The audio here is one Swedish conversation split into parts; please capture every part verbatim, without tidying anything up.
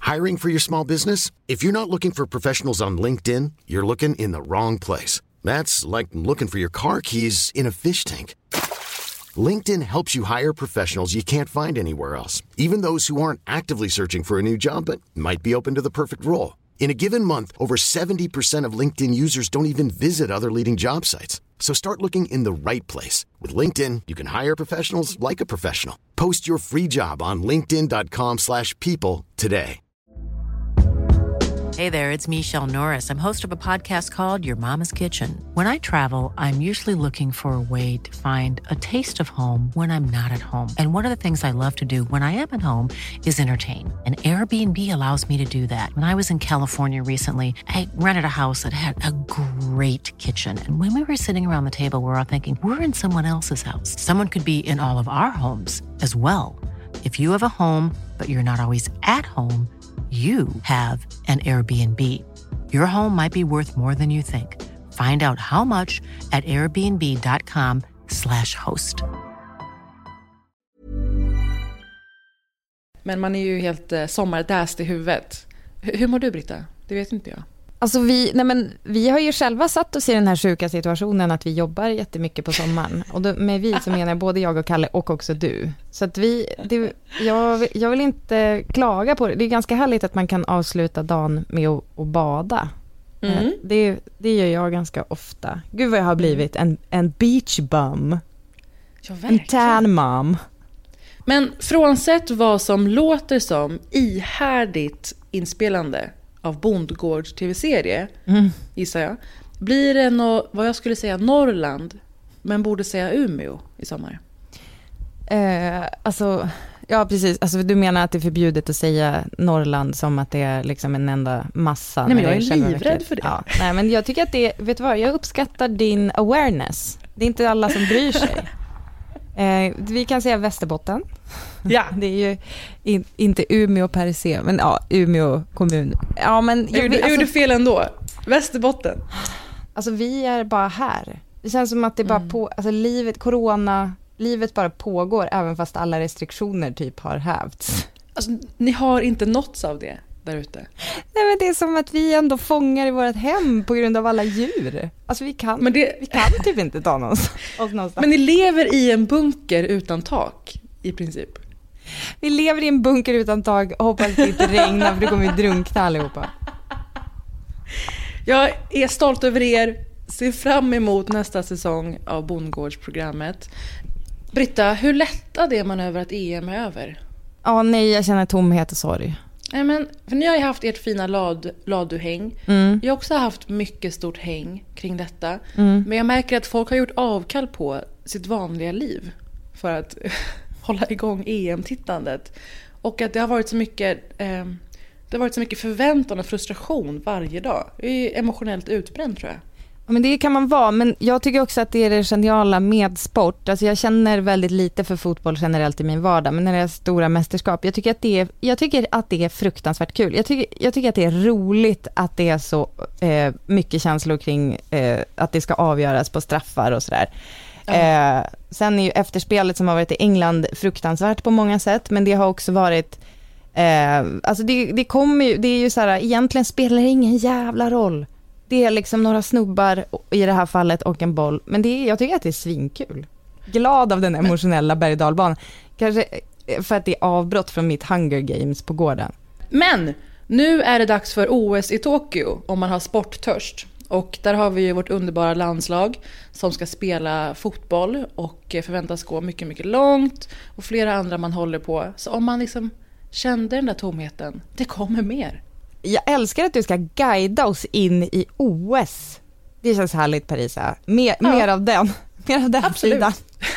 Hiring for your small business? If you're not looking for professionals on LinkedIn, you're looking in the wrong place. That's like looking for your car keys in a fish tank. LinkedIn helps you hire professionals you can't find anywhere else, even those who aren't actively searching for a new job but might be open to the perfect role. In a given month, over seventy percent of LinkedIn users don't even visit other leading job sites. So start looking in the right place. With LinkedIn, you can hire professionals like a professional. Post your free job on linkedin dot com slash people today. Hey there, it's Michelle Norris. I'm host of a podcast called Your Mama's Kitchen. When I travel, I'm usually looking for a way to find a taste of home when I'm not at home. And one of the things I love to do when I am at home is entertain. And Airbnb allows me to do that. When I was in California recently, I rented a house that had a great kitchen. And when we were sitting around the table, we were all thinking, we're in someone else's house. Someone could be in all of our homes as well. If you have a home, but you're not always at home, you have an Airbnb. Your home might be worth more than you think. Find out how much at airbnb dot com slash host. Men man är ju helt eh, sommardäst i huvudet. H- hur mår du, Britta? Det vet inte jag. Alltså vi, nej men vi har ju själva satt oss i den här sjuka situationen att vi jobbar jättemycket på sommaren. Och då, med vi så menar jag både jag och Kalle och också du. Så att vi, det, jag, jag vill inte klaga på det. Det är ganska härligt att man kan avsluta dagen med att, att bada. Mm. Det, det gör jag ganska ofta. Gud vad jag har blivit en, en beach bum. Ja, en tan mom. Men frånsett vad som låter som ihärdigt inspelande av Bondgårds tv-serie, mm. gissar jag, blir det nå, vad jag skulle säga Norrland, men borde säga Umeå i sommar? Eh, alltså, ja precis. Alltså, du menar att det är förbjudet att säga Norrland som att det är liksom en enda massa? Nej, men jag är, är livrädd för det. Ja, nej, men jag tycker att det, vet du vad, jag uppskattar din awareness. Det är inte alla som bryr sig. Eh, vi kan säga Västerbotten. Ja. Det är ju in, inte Umeå per se, men ja, Umeå kommun. Ja, men jag gjorde, alltså, gjorde fel ändå. Västerbotten. Alltså vi är bara här. Det känns som att det bara mm. på, alltså livet, corona, livet bara pågår även fast alla restriktioner typ har hävts. Alltså ni har inte nåtts av det där ute. Nej, men det är som att vi ändå fångar i vårt hem på grund av alla djur. Alltså vi kan, men det... vi kan typ inte ta någonstans. någonstans. Men ni lever i en bunker utan tak i princip. Vi lever i en bunker utan tak och hoppas det inte regnar för det kommer vi drunkna allihopa. Jag är stolt över er. Ser fram emot nästa säsong av Bondgårdsprogrammet. Britta, hur lättad är man över att E M är över? Ja, nej, jag känner tomhet och sorg. Nej, men, för ni har ju haft ert fina lad, laduhäng. Mm. Jag har också haft mycket stort häng kring detta. Mm. Men jag märker att folk har gjort avkall på sitt vanliga liv för att hålla igång E M-tittandet. Och att det har varit så mycket, eh, det har varit så mycket förväntan och frustration varje dag. Jag är emotionellt utbränd, tror jag. Ja, men det kan man vara, men jag tycker också att det är det geniala med sport. Alltså jag känner väldigt lite för fotboll generellt i min vardag, men när det är stora mästerskap, jag tycker att det är, jag tycker att det är fruktansvärt kul. Jag tycker, jag tycker att det är roligt att det är så eh, mycket känslor kring eh, att det ska avgöras på straffar och sådär. Mm. Eh, sen är ju efterspelet som har varit i England fruktansvärt på många sätt, men det har också varit eh, alltså det, det kommer ju, det är ju så här, egentligen spelar det ingen jävla roll. Det är liksom några snubbar i det här fallet och en boll. Men det är, jag tycker att det är svinkul. Glad av den emotionella berg- och dalbanan. Kanske för att det är avbrott från mitt Hunger Games på gården. Men nu är det dags för O S i Tokyo om man har sporttörst. Och där har vi ju vårt underbara landslag som ska spela fotboll och förväntas gå mycket, mycket långt. Och flera andra man håller på. Så om man liksom kände den där tomheten, det kommer mer. Jag älskar att du ska guida oss in i O S. Det känns härligt, Parisa. Mer, ja. mer av den. Mer av den Absolut. sidan.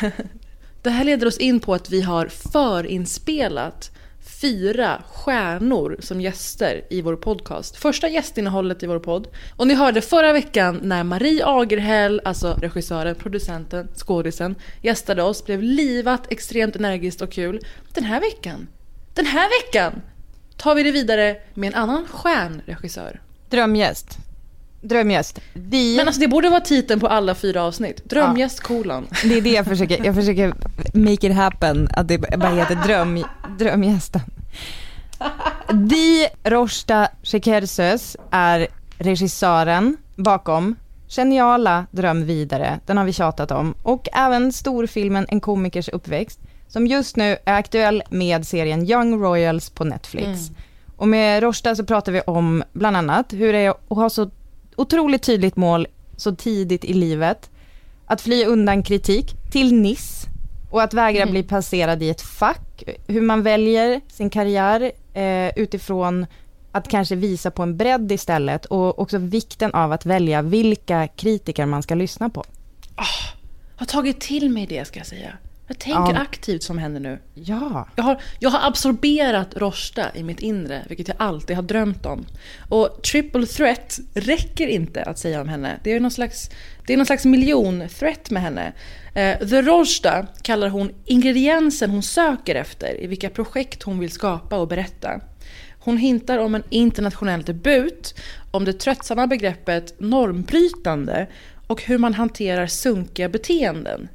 Det här leder oss in på att vi har förinspelat fyra stjärnor som gäster i vår podcast. Första gästinnehållet i vår podd. Och ni hörde förra veckan när Marie Agerhäll, alltså regissören, producenten, skådisen, gästade oss, blev livat, extremt energiskt och kul. Den här veckan, den här veckan tar vi det vidare med en annan stjärnregissör. Drömgäst. Drömgäst. Vi... Men alltså det borde vara titeln på alla fyra avsnitt. Drömgäst, ja. kolon. Det är det jag försöker, jag försöker make it happen. Att det bara heter dröm, drömgästen. Di Rosta Şekersöz är regissören bakom geniala Dröm vidare, den har vi tjatat om, och även storfilmen En komikers uppväxt, som just nu är aktuell med serien Young Royals på Netflix. Mm. Och med Rosta så pratar vi om bland annat hur det är att ha så otroligt tydligt mål så tidigt i livet, att fly undan kritik till Nice och att vägra mm. bli placerad i ett fack, hur man väljer sin karriär eh, utifrån att kanske visa på en bredd istället, och också vikten av att välja vilka kritiker man ska lyssna på. Oh, jag har tagit till mig det, ska jag säga. Jag tänker ja. aktivt som händer nu. Ja. Jag har, jag har absorberat Rosta i mitt inre, vilket jag alltid har drömt om. Och triple threat räcker inte att säga om henne. Det är någon slags, det är någon slags miljon threat med henne. Uh, The Rosta kallar hon ingrediensen hon söker efter i vilka projekt hon vill skapa och berätta. Hon hintar om en internationell debut, om det tröttsamma begreppet normbrytande och hur man hanterar sunkiga beteenden.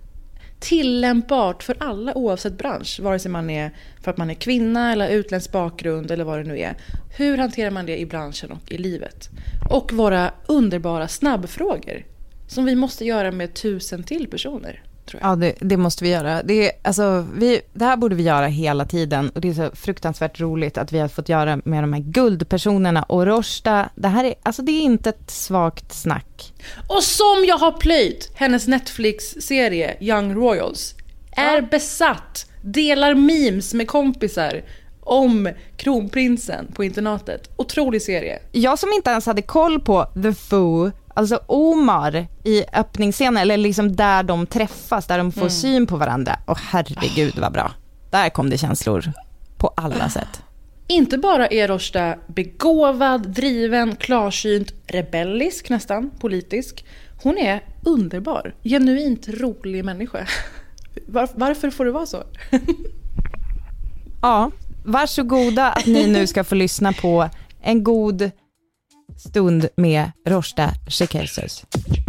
Tillämpbart för alla oavsett bransch, vare sig man är för att man är kvinna eller utländsk bakgrund eller vad det nu är. Hur hanterar man det i branschen och i livet? Och våra underbara snabbfrågor som vi måste göra med tusen till personer. Ja, det, det måste vi göra. Det, är, alltså, vi, det här borde vi göra hela tiden, och det är så fruktansvärt roligt att vi har fått göra med de här guldpersonerna. Och Rosta, det här är, alltså, det är inte ett svagt snack. Och som jag har plöjt, hennes Netflix-serie Young Royals är ja. besatt, delar memes med kompisar om kronprinsen på internatet. Otrolig serie. Jag som inte ens hade koll på The Foo, alltså Omar i öppningsscenen, eller liksom där de träffas, där de får mm. syn på varandra. Och herregud vad bra. Där kom det känslor på alla sätt. Inte bara är Rosta begåvad, driven, klarsynt, rebellisk nästan, politisk. Hon är underbar, genuint rolig människa. Var, varför får det vara så? Ja, varsågoda att ni nu ska få lyssna på en god stund med Rosta Şekersöz.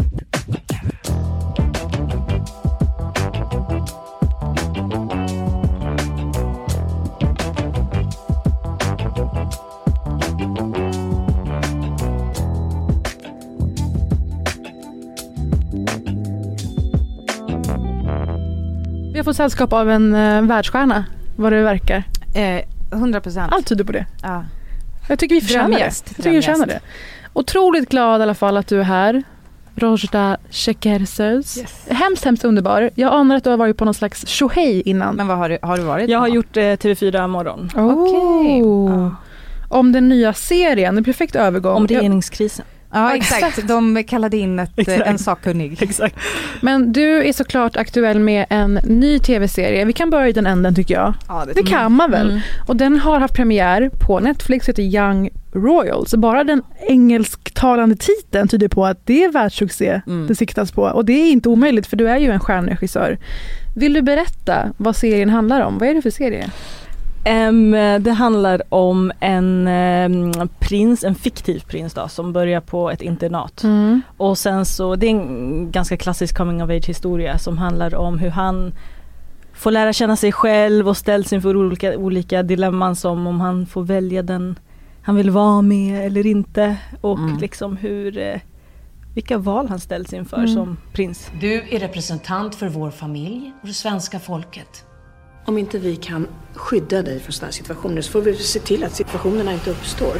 Vi har fått sällskap av en uh, världsstjärna, vad det verkar. Eh, hundra procent. Allt tyder på det. Ja. Jag tycker vi förtjänar det. Jag tycker vi förtjänar det. Otroligt glad i alla fall att du är här. Rosta Şekersöz. Yes. Hemskt, hemskt underbar. Jag anar att du har varit på någon slags tjohej innan. Men vad har du, har du varit? Jag har gjort eh, T V fyra morgon. Oh. Okej. Okay. Oh. Om den nya serien, en perfekt övergång. Om regeringskrisen. Ja, exakt. De kallade in ett, en sakkunnig. Exakt. Men du är såklart aktuell med en ny tv-serie. Vi kan börja i den änden tycker jag. Ja, det, det kan man väl. Mm. Och den har haft premiär på Netflix, heter Young Royals. Bara den engelsktalande titeln tyder på att det är världssuccé mm. det siktas på. Och det är inte omöjligt, för du är ju en stjärnregissör. Vill du berätta vad serien handlar om? Vad är det för serie? Um, det handlar om en um, prins, en fiktiv prins då, som börjar på ett internat. Mm. Och sen så, det är en ganska klassisk coming of age historia som handlar om hur han får lära känna sig själv och ställs inför olika, olika dilemman, som om han får välja den han vill vara med eller inte. Och mm. liksom hur, eh, vilka val han ställs inför mm. som prins. Du är representant för vår familj och det svenska folket. Om inte vi kan skydda dig från sådana här situationer så får vi se till att situationerna inte uppstår.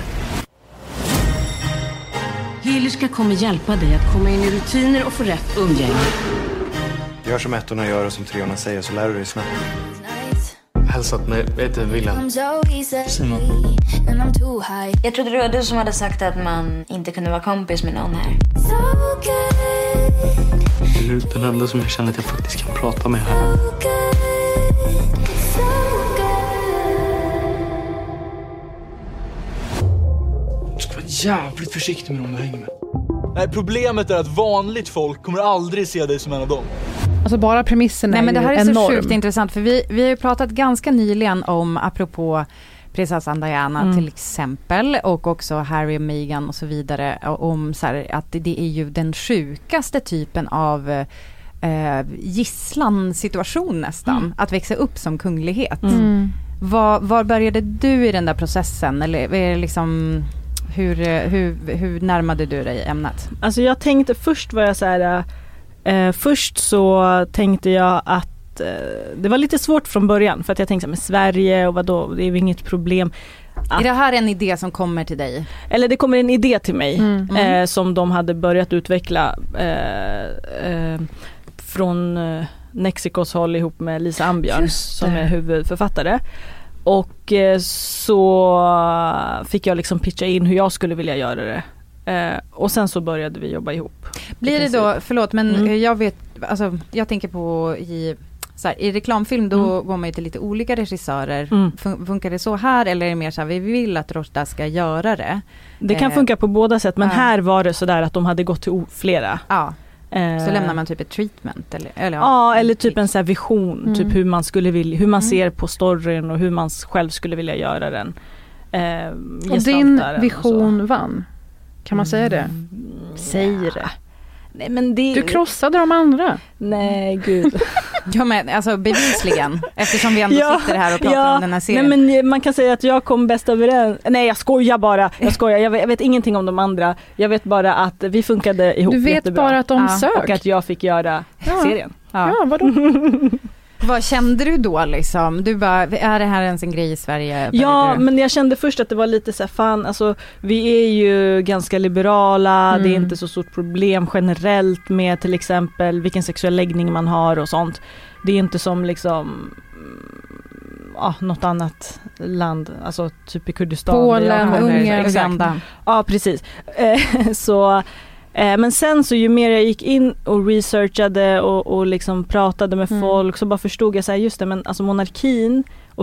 Hyllerska kommer hjälpa dig att komma in i rutiner och få rätt umgänge. Gör som ettorna gör och som treorna säger, så lär du dig snabbt. Hälsat mig, jag heter William. Simon. Jag trodde det var du som hade sagt att man inte kunde vara kompis med någon här. Du är den enda som jag känner att jag faktiskt kan prata med här. Du ska vara jävligt försiktig med dem du hänger med. Nej, problemet är att vanligt folk kommer aldrig se dig som en av dem. Alltså bara premissen är Nej, men det här är enorm. så sjukt intressant, för vi, vi har ju pratat ganska nyligen om, apropå prinsessan Diana mm. till exempel, och också Harry och Meghan och så vidare, om så här, att det är ju den sjukaste typen av eh, gisslansituation nästan, mm. att växa upp som kunglighet. Mm. Var, var började du i den där processen? Eller är det liksom, hur, hur, hur närmade du dig ämnet? Alltså jag tänkte, först var jag så här, eh, först så tänkte jag att eh, det var lite svårt från början, för att jag tänkte med Sverige och vadå, det är ju inget problem. Att, är det här en idé som kommer till dig? Eller det kommer en idé till mig mm. Mm. Eh, som de hade börjat utveckla eh, eh, från eh, Nexikos håll ihop med Lisa Ambjörn som är huvudförfattare. Och eh, så fick jag liksom pitcha in hur jag skulle vilja göra det. Eh, och sen så började vi jobba ihop. Blir det då, förlåt men mm. jag vet, alltså jag tänker på i, så här, i reklamfilm då mm. går man ju till lite olika regissörer. Mm. Fun- funkar det så här eller är det mer så här, vi vill att Rosta ska göra det? Det kan eh, funka på båda sätt, men ja. här var det så där att de hade gått till flera. Ja. Eh, så lämnar man typ ett treatment eller, eller ja, ja eller typ en så här vision, mm. typ hur man skulle vilja, hur man mm. ser på storyn och hur man själv skulle vilja göra den. Eh, och din vision och vann. Kan man säga det? Mm. Säg det. Nej, men det. Du krossade de andra. Nej, gud. Ja, men alltså bevisligen. Eftersom vi ändå ja, sitter här och pratar ja, om den här serien. Nej, men man kan säga att jag kom bäst överens. Nej, jag skojar bara. Jag skojar. Jag vet, jag vet ingenting om de andra. Jag vet bara att vi funkade ihop. Du vet jättebra. bara att de ja. sökt. Och att jag fick göra ja. serien. Ja, ja vadå? Vad kände du då liksom? Du bara, är det här ens en grej i Sverige? Ja, men jag kände först att det var lite så här, fan, alltså vi är ju ganska liberala, mm. det är inte så stort problem generellt med till exempel vilken sexuell läggning man har och sånt. Det är inte som liksom ja, något annat land, alltså typ i Kurdistan. Polen, Ungern, Uganda. Ja, precis. Så men sen så ju mer jag gick in och researchade och, och liksom pratade med mm. folk så bara förstod jag så här, just det, men alltså monarkin och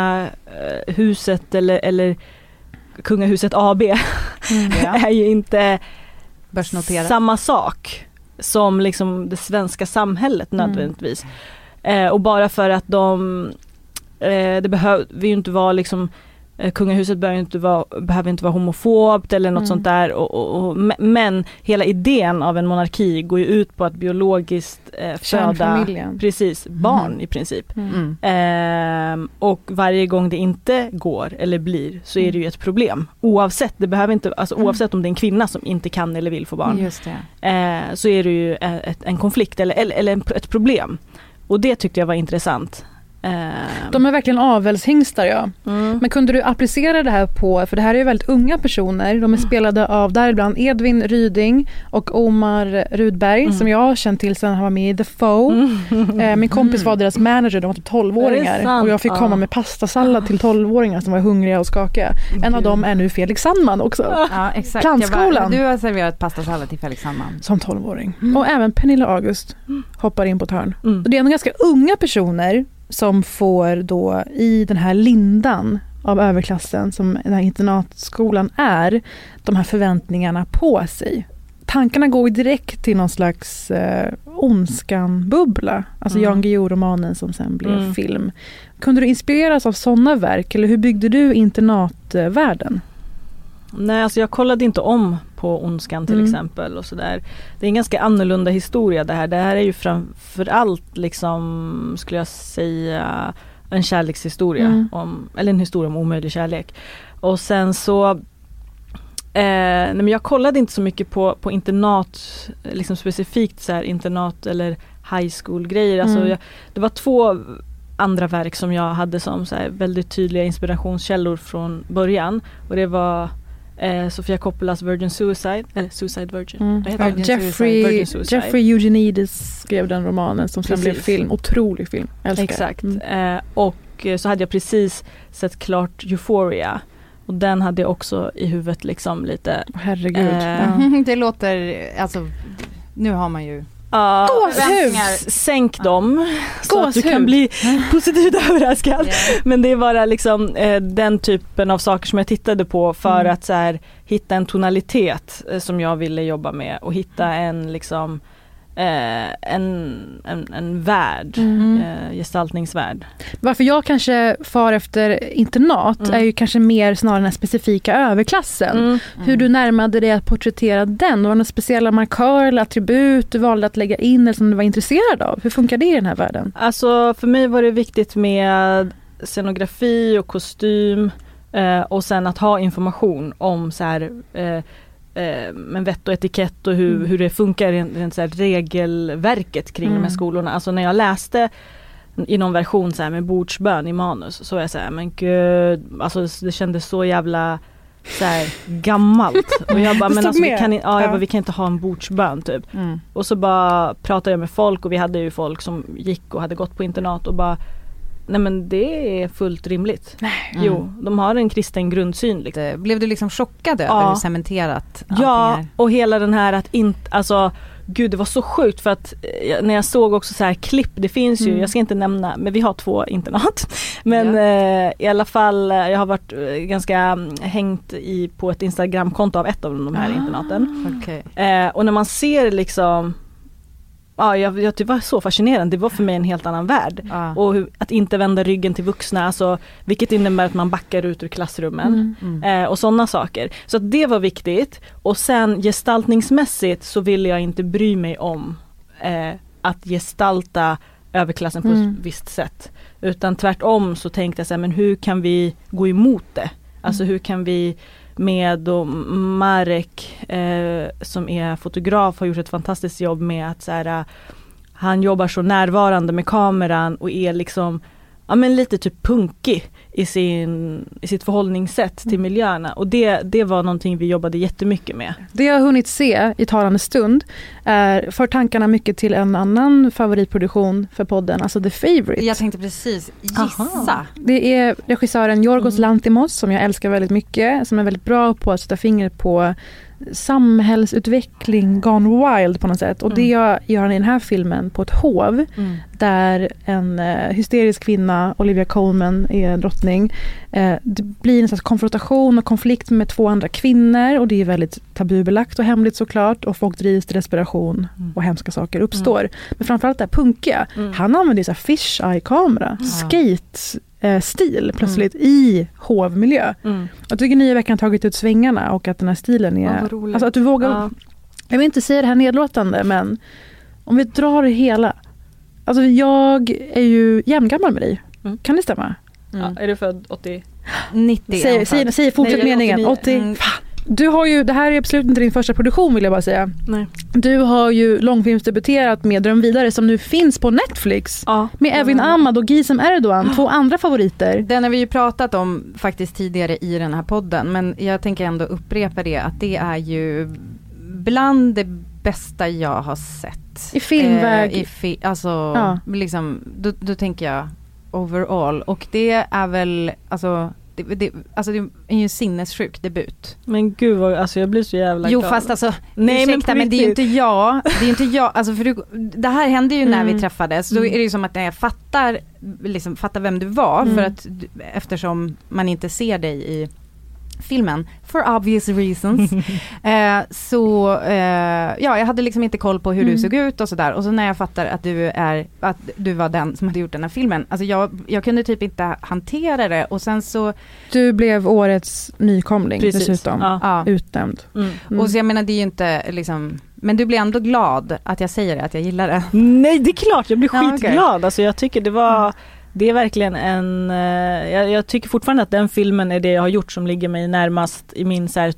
kungahuset eller, eller kungahuset A B mm, ja. är ju inte samma sak som liksom det svenska samhället nödvändigtvis. Mm. Eh, och bara för att de eh, det behöver ju inte vara liksom kungahuset behöver inte vara, behöver inte vara homofobt eller något mm. sånt där och, och, och, men hela idén av en monarki går ju ut på att biologiskt eh, föda precis, barn mm. i princip mm. ehm, och varje gång det inte går eller blir så är det ju ett problem oavsett, det behöver inte, alltså, mm. oavsett om det är en kvinna som inte kan eller vill få barn. Just det. Eh, så är det ju ett, en konflikt eller, eller, eller ett problem och det tyckte jag var intressant. De är verkligen avelshingstar, ja. Mm. Men kunde du applicera det här på, för det här är ju väldigt unga personer, de är spelade av däribland Edvin Ryding och Omar Rudberg mm. som jag har känt till sedan han var med i The Foe. Mm. Min kompis var deras manager, de var typ tolvåringar och jag fick komma med pastasallad till tolvåringar som var hungriga och skakiga. En av dem är nu Felix Sandman också. Ja, exakt. Plantskolan. Du har serverat pastasallad till Felix Sandman. Som tolvåring. Mm. Och även Pernilla August hoppar in på ett hörn. Mm. Och det är ändå ganska unga personer som får då i den här lindan av överklassen som den här internatskolan är, de här förväntningarna på sig. Tankarna går direkt till någon slags eh, ondskan-bubbla. Alltså mm. Jan Guillou-romanen som sen blev mm. film. Kunde du inspireras av sådana verk eller hur byggde du internatvärlden? Nej, alltså jag kollade inte om på Ondskan till mm. exempel och sådär. Det är en ganska annorlunda historia det här. Det här är ju framförallt liksom, skulle jag säga, en kärlekshistoria. Mm. Om, eller en historia om omöjlig kärlek. Och sen så eh, nej men jag kollade inte så mycket på, på internat, liksom specifikt så här internat eller high school grejer. Alltså mm. jag, det var två andra verk som jag hade som så här väldigt tydliga inspirationskällor från början. Och det var Eh, Sofia Coppolas Virgin Suicide eller Suicide Virgin. Mm. Virgin Jeffrey, Virgin Suicide. Jeffrey Eugenides skrev den romanen som sen blev film. Otrolig film. Älskar. Exakt. Mm. Eh, och så hade jag precis sett klart Euphoria. Och den hade jag också i huvudet liksom lite. Herregud. Eh, ja. Det låter, alltså nu har man ju Uh, sänk dem så Gåshud. Att du kan bli positivt överraskad. Yeah. Men det är bara liksom eh, den typen av saker som jag tittade på för mm. att så här, hitta en tonalitet eh, som jag ville jobba med och hitta en liksom eh, en, en, en värld, mm. eh, gestaltningsvärld. Varför jag kanske far efter internat mm. är ju kanske mer snarare den specifika överklassen. Mm. Hur du närmade dig att porträttera den? Var det några speciella markörer eller attribut du valde att lägga in eller som du var intresserad av? Hur funkar det i den här världen? Alltså för mig var det viktigt med scenografi och kostym eh, och sen att ha information om så här eh, eh, men vett och etikett och hur, mm. hur det funkar rent, rent så här regelverket kring mm. de här skolorna. Alltså när jag läste i någon version så här med bordsbön i manus så är jag så här, men gud, alltså det kändes så jävla så här gammalt. Och jag bara, men alltså vi kan, ja, jag bara, vi kan inte ha en bordsbön typ. Mm. Och så bara pratade jag med folk och vi hade ju folk som gick och hade gått på internat och bara, nej men det är fullt rimligt. Mm. Jo, de har en kristen grundsyn. Liksom. Blev du liksom chockad över ja. hur cementerat ja, och hela den här att inte, alltså gud, det var så sjukt för att när jag såg också så här klipp, det finns ju, mm. jag ska inte nämna, men vi har två internat. Men ja. eh, i alla fall, jag har varit ganska hängt i på ett Instagramkonto av ett av de här ah, internaten. Okay. Eh, och när man ser liksom, ja, jag, jag, det var så fascinerande. Det var för mig en helt annan värld. Ah. Och hur, att inte vända ryggen till vuxna, alltså, vilket innebär att man backar ut ur klassrummen. Mm. Mm. Eh, och sådana saker. Så att det var viktigt. Och sen gestaltningsmässigt så ville jag inte bry mig om eh, att gestalta överklassen på mm. ett visst sätt. Utan tvärtom så tänkte jag så här, men hur kan vi gå emot det? Alltså mm. hur kan vi med och Marek eh, som är fotograf har gjort ett fantastiskt jobb med att så här, han jobbar så närvarande med kameran och är liksom ja, men lite typ punkig i, sin, i sitt förhållningssätt till miljöerna. Och det, det var någonting vi jobbade jättemycket med. Det jag har hunnit se i talande stund är för tankarna mycket till en annan favoritproduktion för podden, alltså The Favourite. Jag tänkte precis gissa. Aha. Det är regissören Yorgos mm. Lanthimos som jag älskar väldigt mycket, som är väldigt bra på att sätta fingret på samhällsutveckling gone wild på något sätt. Och mm. det gör han i den här filmen på ett hov mm. där en uh, hysterisk kvinna, Olivia Colman är drottning. Uh, det blir en slags konfrontation och konflikt med två andra kvinnor och det är väldigt tabubelagt och hemligt såklart och folk drivs till desperation mm. och hemska saker uppstår. Mm. Men framförallt det här punkiga. Mm. Han använder så här fish-eye-kamera, mm. skate stil plötsligt mm. i hovmiljö. Mm. Jag tycker nya veckan tagit ut svängarna och att den här stilen är ja, alltså att du vågar ja. Jag vill inte säga det här nedlåtande, men om vi drar det hela, alltså jag är ju jämngammal med dig. Mm. Kan det stämma? Mm. Ja, är du född åttio? nittio. Säg, säg, säg fortsätt meningen. åttio. Mm. Du har ju, det här är absolut inte din första produktion vill jag bara säga. Nej. Du har ju långfilmsdebuterat med Dröm vidare som nu finns på Netflix. Ja. Med Evin Ahmad och Gizem Erdogan, två andra favoriter. Den har vi ju pratat om faktiskt tidigare i den här podden, men jag tänker ändå upprepa det att det är ju bland det bästa jag har sett. I filmväg. Eh, i fi- alltså, ja. liksom, då, då tänker jag overall. Och det är väl, alltså... Det, det, alltså det är ju en sinnessjuk debut. Men gud vad, alltså jag blir så jävla Jo glad. fast alltså, nej, ursäkta, men, men det är ju inte jag. Det är ju inte jag, alltså för du, det här hände ju när mm. vi träffades. Då är det ju som att jag fattar, liksom, fattar vem du var. Mm. För att, eftersom man inte ser dig i filmen, for obvious reasons. eh, så eh, ja, jag hade liksom inte koll på hur mm. du såg ut och sådär. Och så när jag fattar att du är att du var den som hade gjort den här filmen. Alltså jag, jag kunde typ inte hantera det. Och sen så... Du blev årets nykomling. Precis. Dessutom. Ja. Ja. Utnämnd. Mm. Mm. Och så jag menar, det är ju inte liksom... Men du blir ändå glad att jag säger det, att jag gillar det. Nej, det är klart. Jag blir skitglad. Ja, okay. Alltså jag tycker det var... Mm. Det är verkligen en... Uh, jag, jag tycker fortfarande att den filmen är det jag har gjort som ligger mig närmast i min så här,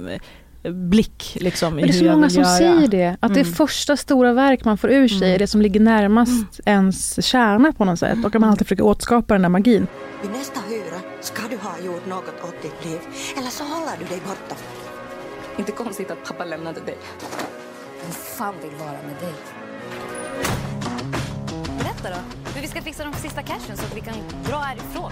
blick. Liksom, men det är så många som göra. säger det. Att mm. det första stora verk man får ur sig mm. är det som ligger närmast mm. ens kärna på något sätt. Och att man alltid försöker återskapa den där magin. Vid nästa hyra ska du ha gjort något åt ditt liv. Eller så håller du dig borta. Inte konstigt att pappa lämnade dig. Vem fan vill vara med dig? Berätta då. Hur vi ska fixa de sista cashen så att vi kan dra härifrån.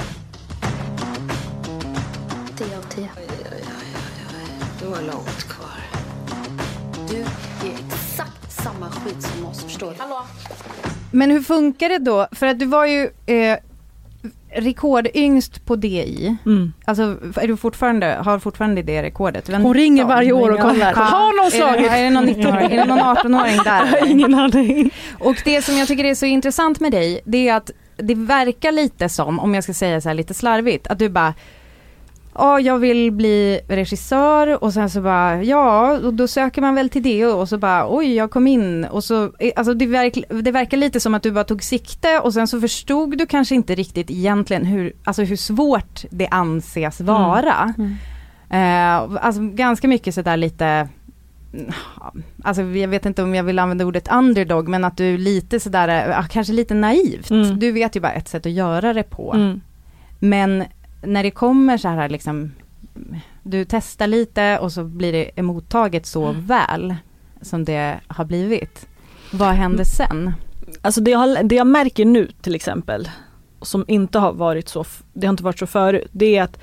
tio av tio. Oj, oj, oj, oj. Du har långt kvar. Du är exakt samma skit som oss, förstår du? Hallå? Men hur funkar det då? För att du var ju eh, rekordyngst på D I. Mm. Alltså är du fortfarande, har fortfarande det rekordet? Hon nitton ringer varje år och kollar. Ja. Har någon slagit? Är det, är det någon nitton-åring? Är det någon arton-åring där? Jag har ingen aning. Och det som jag tycker är så intressant med dig, det är att det verkar lite som, om jag ska säga så här lite slarvigt, att du bara ja, jag vill bli regissör och sen så bara, ja, och då söker man väl till det och så bara, oj, jag kom in och så, alltså det, verk, det verkar lite som att du bara tog sikte och sen så förstod du kanske inte riktigt egentligen hur, alltså hur svårt det anses vara. Mm. Mm. Eh, alltså ganska mycket sådär lite, alltså jag vet inte om jag vill använda ordet underdog, men att du lite sådär, kanske lite naivt. Mm. Du vet ju bara ett sätt att göra det på. Mm. Men när det kommer så här liksom, du testar lite och så blir det emottaget så mm. väl som det har blivit. Vad händer sen? Alltså det jag, det jag märker nu till exempel, som inte har varit så, det har inte varit så förut, det är att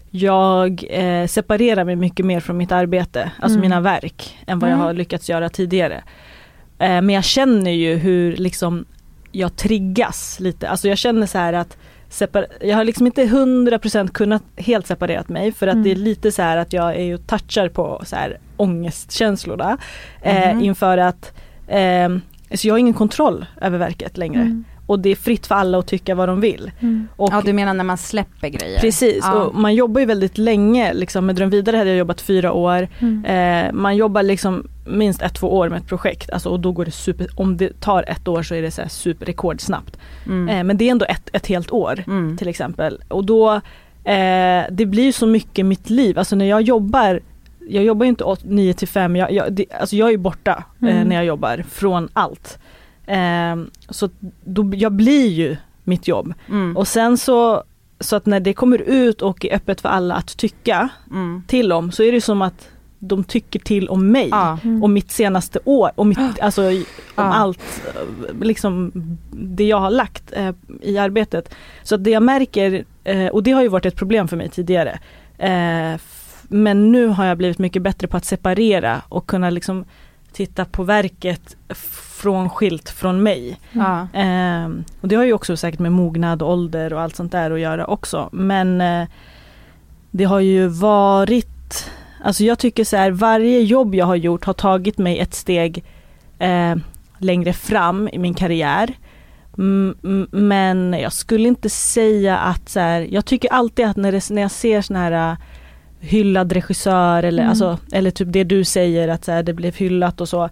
jag eh, separerar mig mycket mer från mitt arbete, alltså mm. mina verk, än vad mm. jag har lyckats göra tidigare. Eh, men jag känner ju hur liksom jag triggas lite. Alltså jag känner så här att separ- jag har liksom inte hundra procent kunnat helt separerat mig, för att mm. det är lite så här att jag är och touchar på så här ångestkänslorna eh, mm. inför att eh, så jag har ingen kontroll över verket längre. Mm. Och det är fritt för alla att tycka vad de vill. Mm. Och, ja, du menar när man släpper grejer? Precis, ja. Och man jobbar ju väldigt länge. Liksom, med Dröm vidare hade jag jobbat fyra år. Mm. Eh, man jobbar liksom minst ett, två år med ett projekt. Alltså, och då går det super, om det tar ett år så är det så här super rekordsnabbt. Mm. Eh, men det är ändå ett, ett helt år mm. till exempel. Och då, eh, det blir ju så mycket mitt liv. Alltså när jag jobbar, jag jobbar ju inte nio till fem. Jag, jag, det, alltså jag är ju borta mm. eh, när jag jobbar från allt. Eh, så då, jag blir ju mitt jobb. Mm. Och sen så, så att när det kommer ut och är öppet för alla att tycka mm. till om, så är det som att de tycker till om mig ah. mm. och mitt senaste år och mitt, alltså om ah. allt liksom det jag har lagt eh, i arbetet. Så att det jag märker, eh, och det har ju varit ett problem för mig tidigare, eh, f- men nu har jag blivit mycket bättre på att separera och kunna liksom titta på verket från skilt från mig. Mm. Eh, och det har ju också säkert med mognad och ålder och allt sånt där att göra också. Men eh, det har ju varit, alltså jag tycker så här, varje jobb jag har gjort har tagit mig ett steg eh, längre fram i min karriär. Mm, men jag skulle inte säga att så här, jag tycker alltid att när, det, när jag ser såna här hyllad regissör eller, mm. alltså, eller typ det du säger att så här, det blev hyllat och så,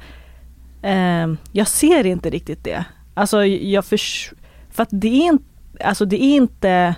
eh, jag ser inte riktigt det. Alltså jag för, för att det är inte, alltså det är inte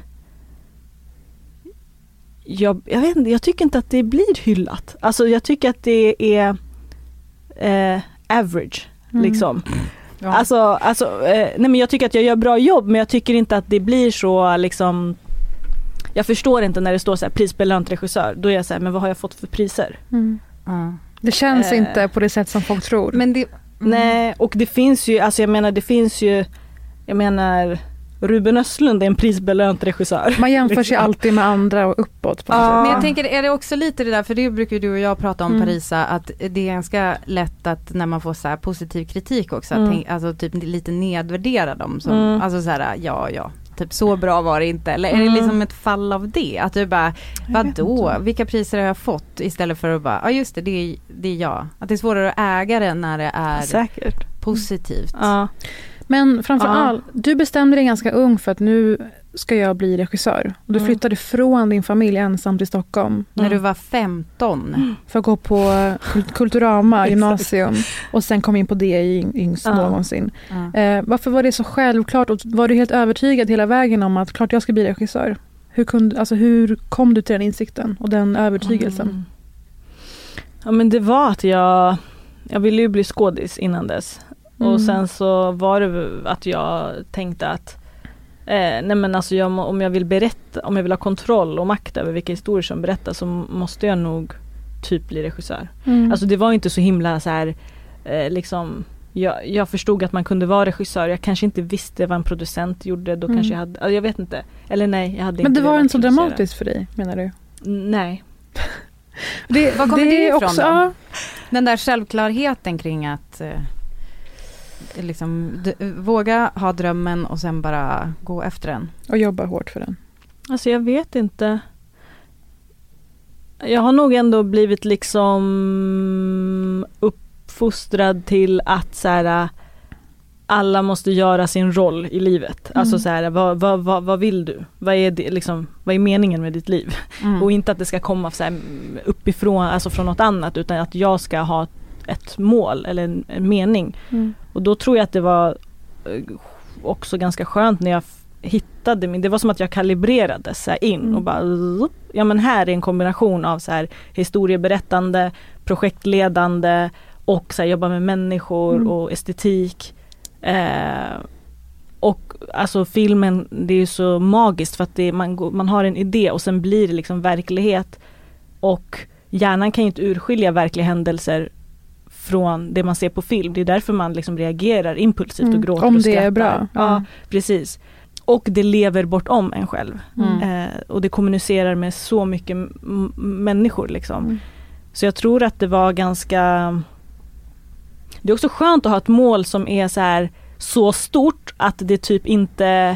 jag, jag vet inte, jag tycker inte att det blir hyllat. Alltså jag tycker att det är eh, average mm. liksom. Ja. Alltså, alltså eh, nej men jag tycker att jag gör bra jobb, men jag tycker inte att det blir så liksom. Jag förstår inte när det står så här prisbelönt regissör. Då är jag så här, men vad har jag fått för priser? Mm. Mm. Det känns eh. inte på det sätt som folk tror. Men det, mm. Nej, och det finns ju, alltså jag menar det finns ju, jag menar Ruben Östlund är en prisbelönt regissör. Man jämför sig alltid med andra och uppåt. På ja. Men jag tänker, är det också lite det där, för det brukar du och jag prata om mm. Parisa, att det är ganska lätt att när man får så här positiv kritik också, mm. att tänk, alltså typ lite nedvärdera dem. Som, mm. Alltså så här, ja, ja. Typ så bra var det inte. Eller är det liksom ett fall av det? Att du bara, vadå? Vilka priser har jag fått? Istället för att bara, ja ah, just det, det är, det är jag. Att det är svårare att äga det när det är säkert positivt. Ja. Men framför ja. allt, du bestämde dig ganska ung för att nu ska jag bli regissör. Och du mm. flyttade från din familj ensam till Stockholm. Mm. När du var femton. Mm. För att gå på Kulturama gymnasium. Och sen kom in på det i yngst ja. någonsin. Ja. Eh, varför var det så självklart? Och var du helt övertygad hela vägen om att klart jag ska bli regissör? Hur, kunde, alltså, hur kom du till den insikten och den övertygelsen? Mm. Ja, men det var att jag, jag ville ju bli skådis innan dess. Mm. Och sen så var det att jag tänkte att eh, nej men alltså jag, om jag vill berätta, om jag vill ha kontroll och makt över vilka historier som berättas, så måste jag nog typ bli regissör. Mm. Alltså det var inte så himla så här eh, liksom, jag, jag förstod att man kunde vara regissör. Jag kanske inte visste vad en producent gjorde. Då mm. kanske jag hade, alltså jag vet inte. Eller nej, jag hade men inte. Men det var inte så dramatiskt för dig, menar du? Nej. det, vad kommer det, det ifrån också, då? Den där självklarheten kring att eh, liksom, d- våga ha drömmen och sen bara gå efter den. Och jobba hårt för den. Alltså jag vet inte. Jag har nog ändå blivit liksom uppfostrad till att så här, alla måste göra sin roll i livet. Mm. Alltså så här, vad, vad, vad, vad vill du? Vad är, det, liksom, vad är meningen med ditt liv? Mm. Och inte att det ska komma så här uppifrån, alltså från något annat, utan att jag ska ha ett mål eller en, en mening. Mm. Och då tror jag att det var också ganska skönt när jag hittade min, det var som att jag kalibrerade så här in mm. och bara, ja men här är en kombination av så här historieberättande, projektledande och så här, jobba med människor mm. och estetik. Eh, och alltså filmen, det är ju så magiskt för att det, man, man har en idé och sen blir det liksom verklighet, och hjärnan kan ju inte urskilja verkliga händelser från det man ser på film. Det är därför man liksom reagerar impulsivt mm. och gråter om och det skrattar. är bra. Ja, ja, precis. Och det lever bortom en själv. Mm. Eh, och det kommunicerar med så mycket m- människor liksom. Mm. Så jag tror att det var ganska... Det är också skönt att ha ett mål som är så här så stort att det typ inte...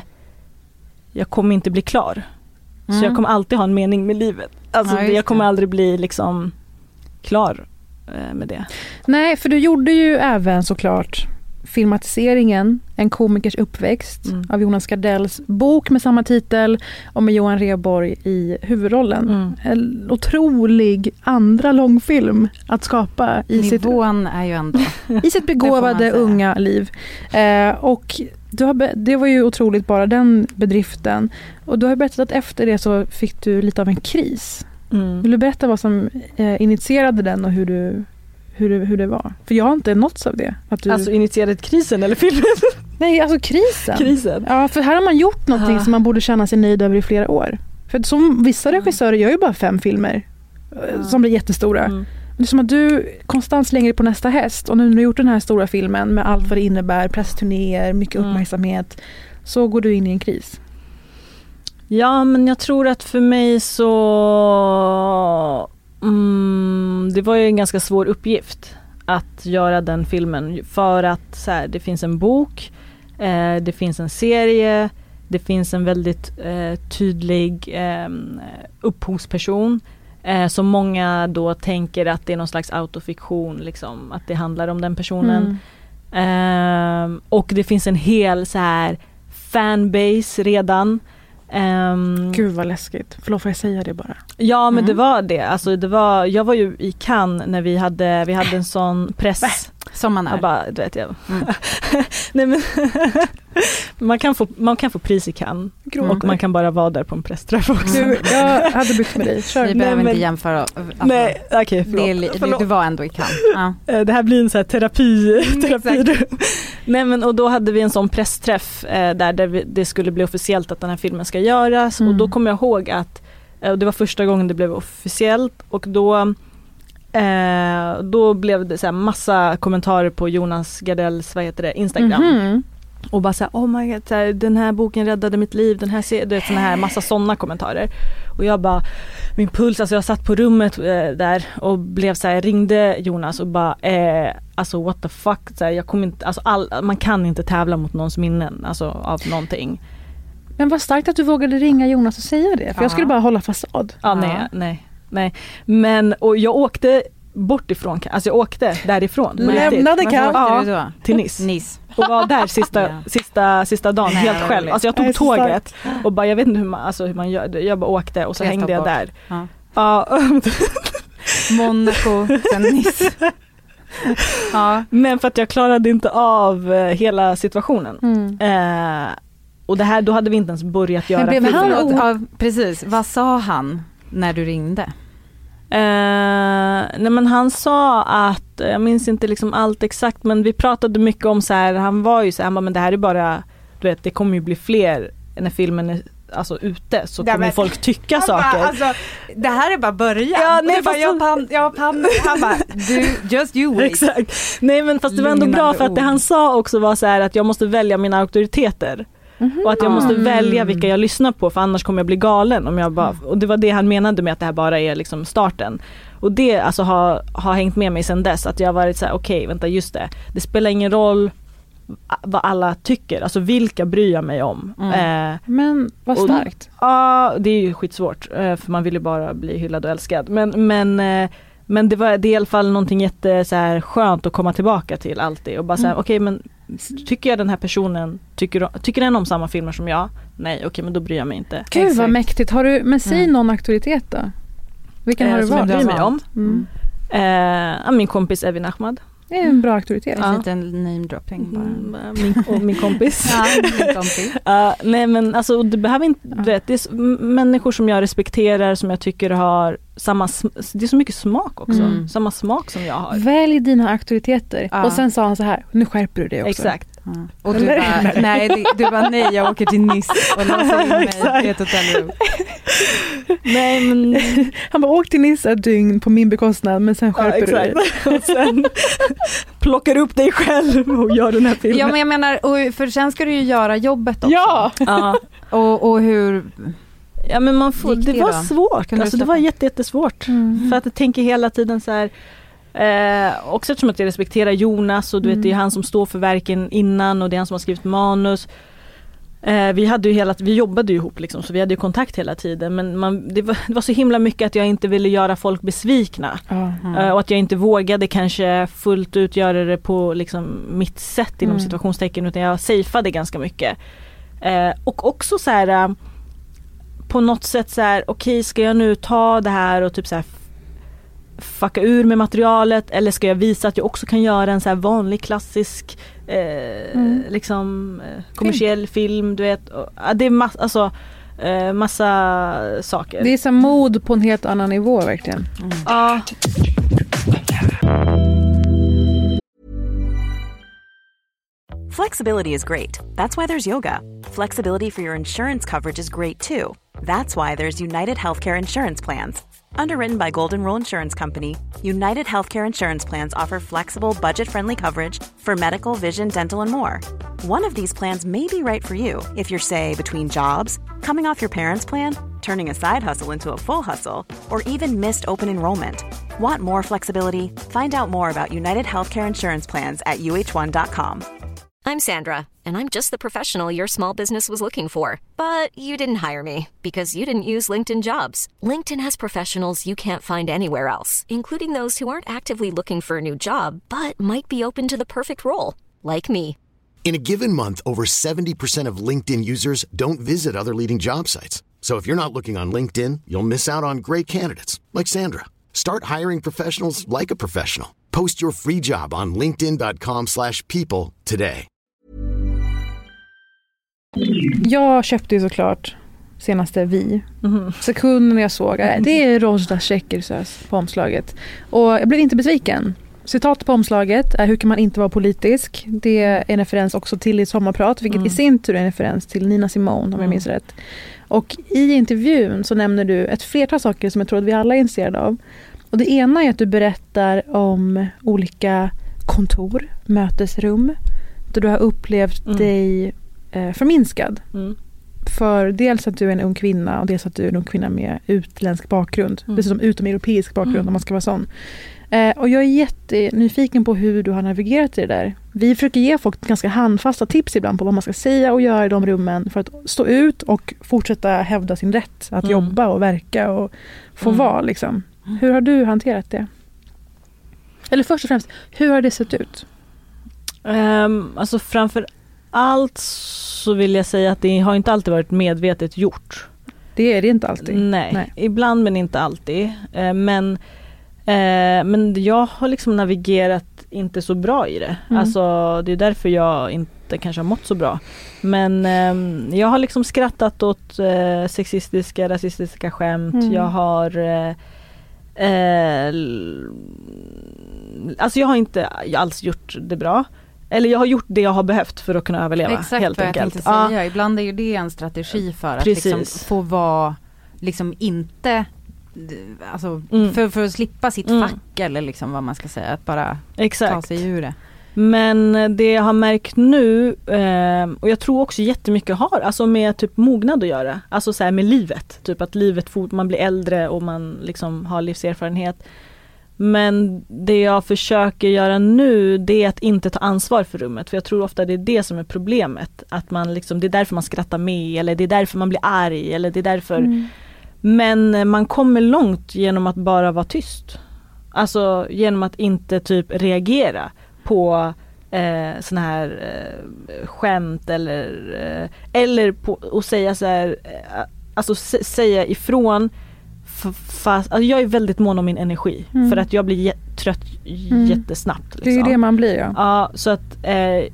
Jag kommer inte bli klar. Mm. Så jag kommer alltid ha en mening med livet. Alltså ja, jag kommer aldrig bli liksom klar eh, med det. Nej, för du gjorde ju även såklart filmatiseringen En komikers uppväxt mm. av Jonas Gardells bok med samma titel och med Johan Rheborg i huvudrollen. Mm. En otrolig andra långfilm att skapa i Nivån sitt, är ju ändå i sitt begåvade unga liv. Eh, och du har be- det var ju otroligt bara den bedriften. Och du har berättat att efter det så fick du lite av en kris. Mm. Vill du berätta vad som eh, initierade den och hur du Hur det, hur det var? För jag har inte nåtts av det. Att du... Alltså initierade krisen eller filmen? Nej, alltså krisen. krisen. Ja, för här har man gjort någonting ah. som man borde känna sig nöjd över i flera år. För som vissa regissörer gör ju bara fem filmer ah. som blir jättestora. Mm. Det är som att du konstant slänger på nästa häst. Och nu när du har gjort den här stora filmen med allt vad det innebär, pressturnéer, mycket mm. uppmärksamhet, så går du in i en kris. Ja, men jag tror att för mig så... Mm, det var ju en ganska svår uppgift att göra den filmen, för att så här, det finns en bok, eh, det finns en serie, det finns en väldigt eh, tydlig eh, upphovsperson eh, som många då tänker att det är någon slags autofiktion, liksom, att det handlar om den personen. Mm. Eh, och det finns en hel så här fanbase redan. Um, Gud vad läskigt. Förlåt, får jag säga det bara? Ja, men mm. det var det. Alltså, det var, jag var ju i Cannes när vi hade, vi hade en sån press. Som man är. Jag bara, du vet, jag. Mm. Nej, men man, kan få, man kan få pris i Cannes. Mm. Och man kan bara vara där på en pressträff också. Du, jag hade bytt med dig. Kör. Vi behöver men, inte jämföra. Alltså, nej, okej, okay, förlåt. Det, förlåt. Du var ändå i Cannes. Ja. Det här blir en så här terapi. terapi. Nej, men, och då hade vi en sån pressträff eh, där, där vi, det skulle bli officiellt att den här filmen ska göras. Mm. Och då kommer jag ihåg att eh, det var första gången det blev officiellt. Och då Eh, då blev det så här massa kommentarer på Jonas Gardells, vad heter det, Instagram. Mm-hmm. Och bara så här, oh my god, så här, den här boken räddade mitt liv, den här ser det, såna här massa sådana kommentarer. Och jag bara, min puls, alltså jag satt på rummet eh, där och blev så här, ringde Jonas och bara eh, alltså what the fuck, så här, jag kommer inte, alltså all, man kan inte tävla mot någons minnen, alltså av någonting. Men vad starkt att du vågade ringa Jonas och säga det, för ja. jag skulle bara hålla fasad. Ja, ja. nej, nej. Nej, men och jag åkte bort ifrån, alltså jag åkte därifrån. Lämnade Cannes? Ja, till Nice. Nice. Och var där sista, ja. sista, sista dagen nej, helt själv. Alltså jag tog jag tåget och bara, jag vet inte hur man, alltså hur man gör det. Jag bara åkte och så hängde jag där. Ja. Ja. Monaco, sen Nice. Ja. Men för att jag klarade inte av hela situationen. Mm. Eh, och det här, då hade vi inte ens börjat göra. Men blev han, ja, precis, vad sa han när du ringde? Uh, nej men han sa att, jag minns inte liksom allt exakt, men vi pratade mycket om så här, han var ju så här, men det här är bara, du vet, det kommer ju bli fler när filmen är alltså ute, så kommer ja, folk tycka saker. Bara, alltså, det här är bara början. Ja, nej, bara, jag pan, jag pan, han bara, du, just you wait. Exakt. Nej, men fast det var ändå bra, för att det han sa också var så här, att jag måste välja mina auktoriteter. Mm-hmm. Och att jag måste mm. välja vilka jag lyssnar på, för annars kommer jag bli galen om jag bara, mm. och det var det han menade med att det här bara är liksom starten. Och det alltså har, har hängt med mig sedan dess, att jag har varit så här: okej, okay, vänta, just det. Det spelar ingen roll vad alla tycker, alltså vilka bryr jag mig om. Mm. Eh, men vad starkt. Ja, det är ju skitsvårt, för man vill ju bara bli hyllad och älskad. Men, men, Men det var det är i alla fall någonting jätte så här skönt att komma tillbaka till alltid och bara säga Mm. okej, men tycker jag den här personen tycker tycker den om samma filmer som jag? Nej, okej, men då bryr jag mig inte. Gud Exakt. vad mäktigt. Har du, men säg Mm. någon auktoritet då? Vilken har Eh, du som jag valt? bryr mig om. Mm. Eh, min kompis Evin Ahmad. Det är en bra auktoritet. En Ja. liten name-dropping bara. Mm, min, och min kompis. Ja, min kompis. Uh, nej men alltså det behöver inte, Ja. du vet, det är s- m- människor som jag respekterar, som jag tycker har samma, sm- det är så mycket smak också, Mm. samma smak som jag har. Välj dina auktoriteter. Ja. Och sen sa han så här, nu skärper du dig också. Exakt. Ja. Och du bara, nej, det, du bara nej, jag åker till Nice och låser in mig Exakt. i ett hotellrum. Nej men Han bara, åk till Nice ett dygn på min bekostnad, men sen ja, skärper du dig. exakt. Och sen plockar upp dig själv och gör den här filmen. Ja, men jag menar, och för sen ska du ju göra jobbet också. Ja! Ja. Och, och hur... Ja men man får, Gick det det var då? svårt, Kunde du alltså det släppa? var jätte, jättesvårt. Mm. För att jag tänker hela tiden så här, eh, också eftersom att jag respekterar Jonas och du vet, det är han som står för verken innan och det är han som har skrivit manus. Eh, vi hade ju hela, vi jobbade ju ihop liksom, så vi hade ju kontakt hela tiden, men man, det, var, det var så himla mycket att jag inte ville göra folk besvikna. Ja. Eh, och att jag inte vågade kanske fullt ut göra det på liksom mitt sätt inom Mm. situationstecken, utan jag safeade ganska mycket. Eh, och också så här eh, på något sätt så här, okej, ska jag nu ta det här och typ så här fucka ur med materialet, eller ska jag visa att jag också kan göra en så här vanlig klassisk eh, Mm. liksom eh, kommersiell film, du vet. Och, ja, det är massa, alltså, eh, massa saker. Det är så mod på en helt annan nivå verkligen. Ja. Flexibility is great. That's why there's yoga. Flexibility for your insurance coverage is great too. That's why there's United Healthcare Insurance Plans. Underwritten by Golden Rule Insurance Company, United Healthcare Insurance Plans offer flexible, budget-friendly coverage for medical, vision, dental, and more. One of these plans may be right for you if you're, say, between jobs, coming off your parents' plan, turning a side hustle into a full hustle, or even missed open enrollment. Want more flexibility? Find out more about United Healthcare Insurance Plans at U H one dot com. I'm Sandra, and I'm just the professional your small business was looking for. But you didn't hire me because you didn't use LinkedIn Jobs. LinkedIn has professionals you can't find anywhere else, including those who aren't actively looking for a new job, but might be open to the perfect role, like me. In a given month, over seventy percent of LinkedIn users don't visit other leading job sites. So if you're not looking on LinkedIn, you'll miss out on great candidates like Sandra. Start hiring professionals like a professional. Post your free job on linkedin dot com slash people today. Jag köpte ju såklart senaste Vi. Mhm. Sekunden jag såg, äh, det är Rozda Şekersöz på omslaget. Och jag blev inte besviken. Citat på omslaget är hur kan man inte vara politisk. Det är en referens också till i sommarprat, vilket Mm. i sin tur är en referens till Nina Simone, om jag Mm. minns rätt. Och i intervjun så nämner du ett flertal saker som jag tror att vi alla är intresserade av. Och det ena är att du berättar om olika kontor, mötesrum, där du har upplevt Mm. dig eh, förminskad. Mm. För dels att du är en ung kvinna och dels att du är en ung kvinna med utländsk bakgrund. Mm. Dessutom utomeuropeisk bakgrund Mm. om man ska vara sån. Eh, och jag är jättenyfiken på hur du har navigerat i det där. Vi försöker ge folk ganska handfasta tips ibland på vad man ska säga och göra i de rummen för att stå ut och fortsätta hävda sin rätt att Mm. jobba och verka och få Mm. vara liksom. Hur har du hanterat det? Eller först och främst, hur har det sett ut? Um, alltså framför allt så vill jag säga att det har inte alltid varit medvetet gjort. Det är det inte alltid. Nej, Nej. ibland men inte alltid. Uh, men, uh, men jag har liksom navigerat inte så bra i det. Mm. Alltså det är därför jag inte kanske har mått så bra. Men um, jag har liksom skrattat åt uh, sexistiska, rasistiska skämt. Mm. Jag har uh, uh, alltså jag har inte alls gjort det bra. Eller jag har gjort det jag har behövt för att kunna överleva. Exakt helt vad enkelt. jag tänkte Ja. säga. Ibland är ju det en strategi för att Precis. liksom få vara liksom inte alltså, Mm. för, för att slippa sitt Mm. fack eller liksom vad man ska säga, att bara Exakt. ta sig ur det. Men det jag har märkt nu, eh, och jag tror också jättemycket har alltså med typ mognad att göra. Alltså så här med livet. Typ att livet fort, man blir äldre och man liksom har livserfarenhet. Men det jag försöker göra nu, det är att inte ta ansvar för rummet. För jag tror ofta det är det som är problemet. Att man liksom, det är därför man skrattar med, eller det är därför man blir arg, eller det är därför. Mm. Men man kommer långt genom att bara vara tyst. Alltså genom att inte typ reagera på eh, såna här eh, skämt eller eh, eller på att säga så här, eh, alltså s- säga ifrån f- fast alltså jag är väldigt mån om min energi mm. för att jag blir j- trött mm. jättesnabbt liksom. Det är ju det man blir, ja. Ja, så att eh,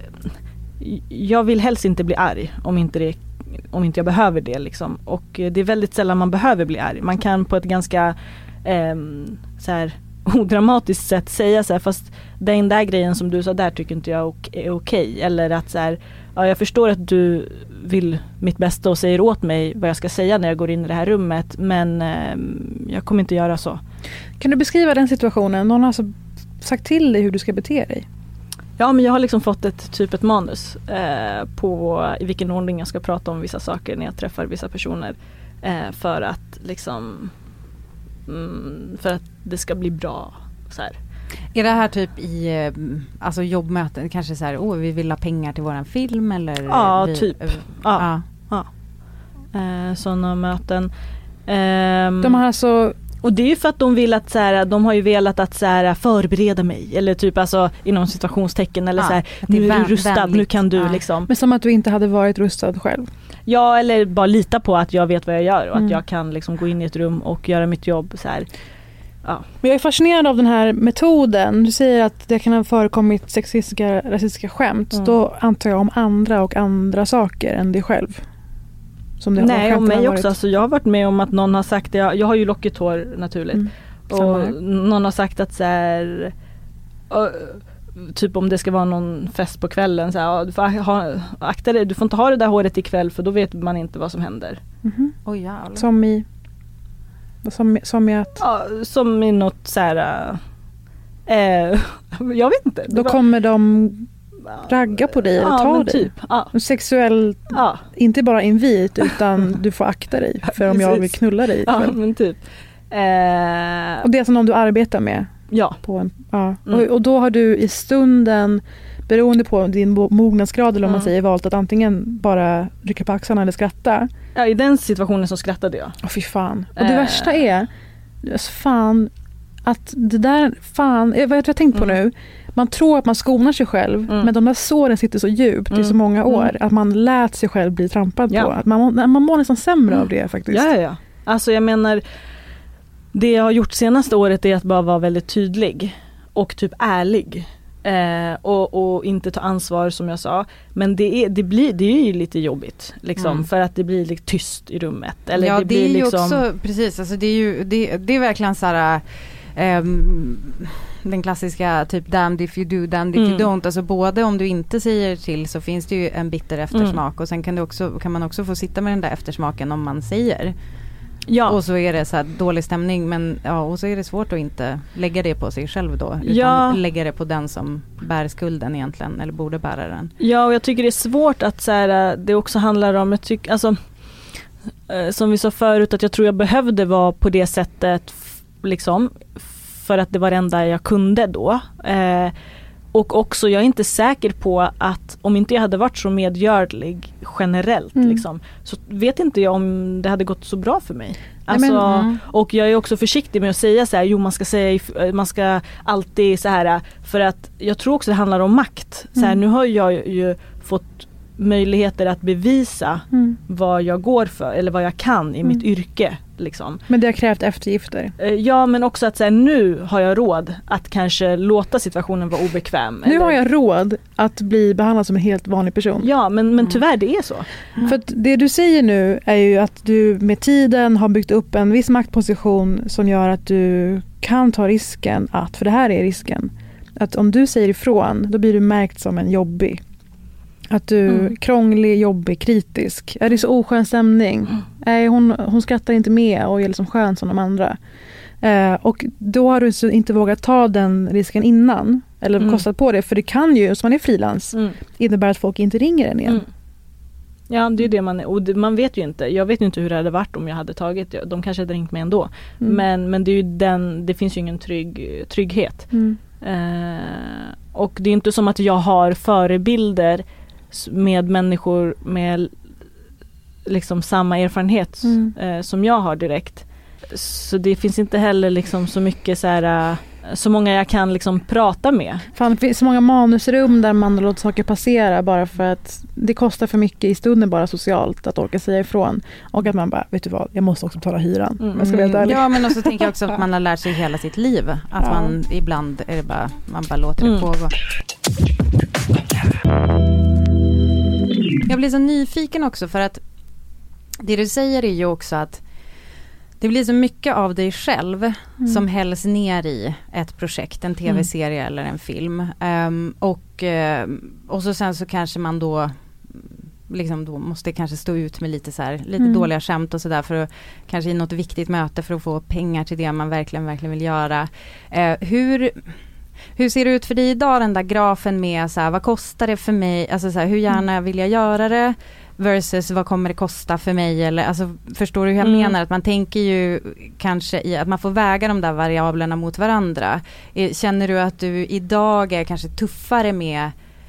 jag vill helst inte bli arg om inte det om inte jag behöver det liksom. Och det är väldigt sällan man behöver bli arg. Man kan på ett ganska eh, så här odramatiskt sätt säga så här, fast den där grejen som du sa där tycker inte jag är okej. Eller att så här, ja, jag förstår att du vill mitt bästa och säger åt mig vad jag ska säga när jag går in i det här rummet, men eh, jag kommer inte göra så. Kan du beskriva den situationen? Någon har alltså sagt till dig hur du ska bete dig? Ja, men jag har liksom fått ett typ ett manus eh, på i vilken ordning jag ska prata om vissa saker när jag träffar vissa personer eh, för att liksom mm, för att det ska bli bra så här. Är det här typ i alltså jobbmöten kanske så här, åh, vi vill ha pengar till våran film eller ja, vi, typ. Äh, ja. ja. Eh, sådana möten. Eh, De har alltså och det är ju för att de vill att så här, de har ju velat att så här, förbereda mig eller typ alltså inom situationstecken eller ja, så här, nu är du rustad, vänligt. Nu kan du ja. liksom. Men som att du inte hade varit rustad själv. Ja, eller bara lita på att jag vet vad jag gör och mm. att jag kan liksom gå in i ett rum och göra mitt jobb så här. Ja. Men jag är fascinerad av den här metoden. Du säger att det kan ha förekommit sexistiska, rasistiska skämt. Mm. Då antar jag om andra och andra saker än dig själv. Som det Nej, om mig också. Alltså, jag har varit med om att någon har sagt, jag, jag har ju lockigt hår naturligt. Mm. Och någon har sagt att så här, och, typ om det ska vara någon fest på kvällen så här, du får ha, akta dig, du får inte ha det där håret ikväll för då vet man inte vad som händer. Mm-hmm. Oh, jävlar. Som i som, som i att ja, som i något så här äh, jag vet inte. Då var, kommer de ragga på dig eller ja, ta dig. Typ, ja. Sexuell, ja. Inte bara invit utan du får akta dig för om jag vill knulla dig. Ja, men typ. Eh, och det är som någon du arbetar med. Ja. På en, ja. Mm. Och, och då har du i stunden, beroende på din mognadsgrad eller om mm. man säger, valt att antingen bara rycka på axlarna eller skratta. Ja, i den situationen så skrattade jag. Åh fy fan. Och det eh. värsta är, alltså fan, att det där, fan, vad jag, jag tänkt på mm. nu, man tror att man skonar sig själv, mm. men de där såren sitter så djupt mm. i så många år mm. att man lät sig själv bli trampad ja. på. Att man, man mår nästan sämre mm. av det faktiskt. Ja, ja. Alltså jag menar, det jag har gjort senaste året är att bara vara väldigt tydlig och typ ärlig. Eh, och, och inte ta ansvar som jag sa. Men det är, det blir, det är ju lite jobbigt liksom, mm. för att det blir lite tyst i rummet. Eller ja, det, blir det är ju liksom... också, precis, alltså det är ju det, det är verkligen så här... Um, den klassiska typ damned if you do, damned if mm. you don't. Alltså både om du inte säger till så finns det ju en bitter eftersmak mm. och sen kan, du också, kan man också få sitta med den där eftersmaken om man säger. Ja. Och så är det så här dålig stämning, men ja, och så är det svårt att inte lägga det på sig själv då, utan ja. lägga det på den som bär skulden egentligen, eller borde bära den. Ja, och jag tycker det är svårt att så här, det också handlar om, jag tycker, alltså, som vi sa förut, att jag tror jag behövde vara på det sättet liksom, för att det var det enda jag kunde då. Eh, och också, jag är inte säker på att om inte jag hade varit så medgörlig generellt mm. liksom, så vet inte jag om det hade gått så bra för mig. Alltså, Nej, men, mm. Och jag är också försiktig med att säga så här, jo man ska säga, man ska alltid så här, för att jag tror också det handlar om makt. Så här, mm. nu har jag ju fått möjligheter att bevisa mm. vad jag går för eller vad jag kan i mm. mitt yrke liksom. Men det har krävt eftergifter. Ja, men också att så här, nu har jag råd att kanske låta situationen vara obekväm. Nu eller... har jag råd att bli behandlad som en helt vanlig person. Ja, men, men tyvärr det är så. Mm. För att det du säger nu är ju att du med tiden har byggt upp en viss maktposition som gör att du kan ta risken att, för det här är risken, att om du säger ifrån då blir du märkt som en jobbig. Att du är mm. krånglig, jobbig, kritisk. Är det så oskön stämning? Mm. Nej, hon, hon skrattar inte med och är liksom skön som de andra. Eh, och då har du så inte vågat ta den risken innan. Eller mm. kostat på det. För det kan ju, som man är frilans, mm. innebära att folk inte ringer en igen. Mm. Ja, det är det man är. Och det, man vet ju inte. Jag vet ju inte hur det hade varit om jag hade tagit det. De kanske hade ringt mig ändå. Mm. Men, men det är ju den, det finns ju ingen trygg, trygghet. Mm. Eh, och det är inte som att jag har förebilder med människor med liksom samma erfarenhet mm. eh, som jag har direkt. så det finns inte heller liksom så mycket så här, så många jag kan liksom prata med. Fan, det finns så många manusrum där man låter saker passera bara för att det kostar för mycket i stunden bara socialt att orka säga ifrån. Och att man bara, vet du vad, jag måste också betala hyran. Mm. Jag ska veta ärlig. Ja, men också tänker jag också att man har lärt sig hela sitt liv. Att Ja. man ibland är det bara, man bara låter det Mm. pågå. Jag blir så nyfiken också för att det du säger är ju också att det blir så mycket av dig själv Mm. som hälls ner i ett projekt, en tv-serie Mm. eller en film. Um, och, um, och så sen så kanske man då liksom då måste kanske stå ut med lite så här, lite Mm. dåliga skämt och sådär för att kanske i något viktigt möte för att få pengar till det man verkligen, verkligen vill göra. Uh, hur... Hur ser det ut för dig idag, den där grafen med så här, vad kostar det för mig, alltså så här, hur gärna vill jag göra det versus vad kommer det kosta för mig, eller alltså, förstår du hur jag Mm. menar, att man tänker ju kanske i att man får väga de där variablerna mot varandra. Eh, Känner du att du idag är kanske tuffare med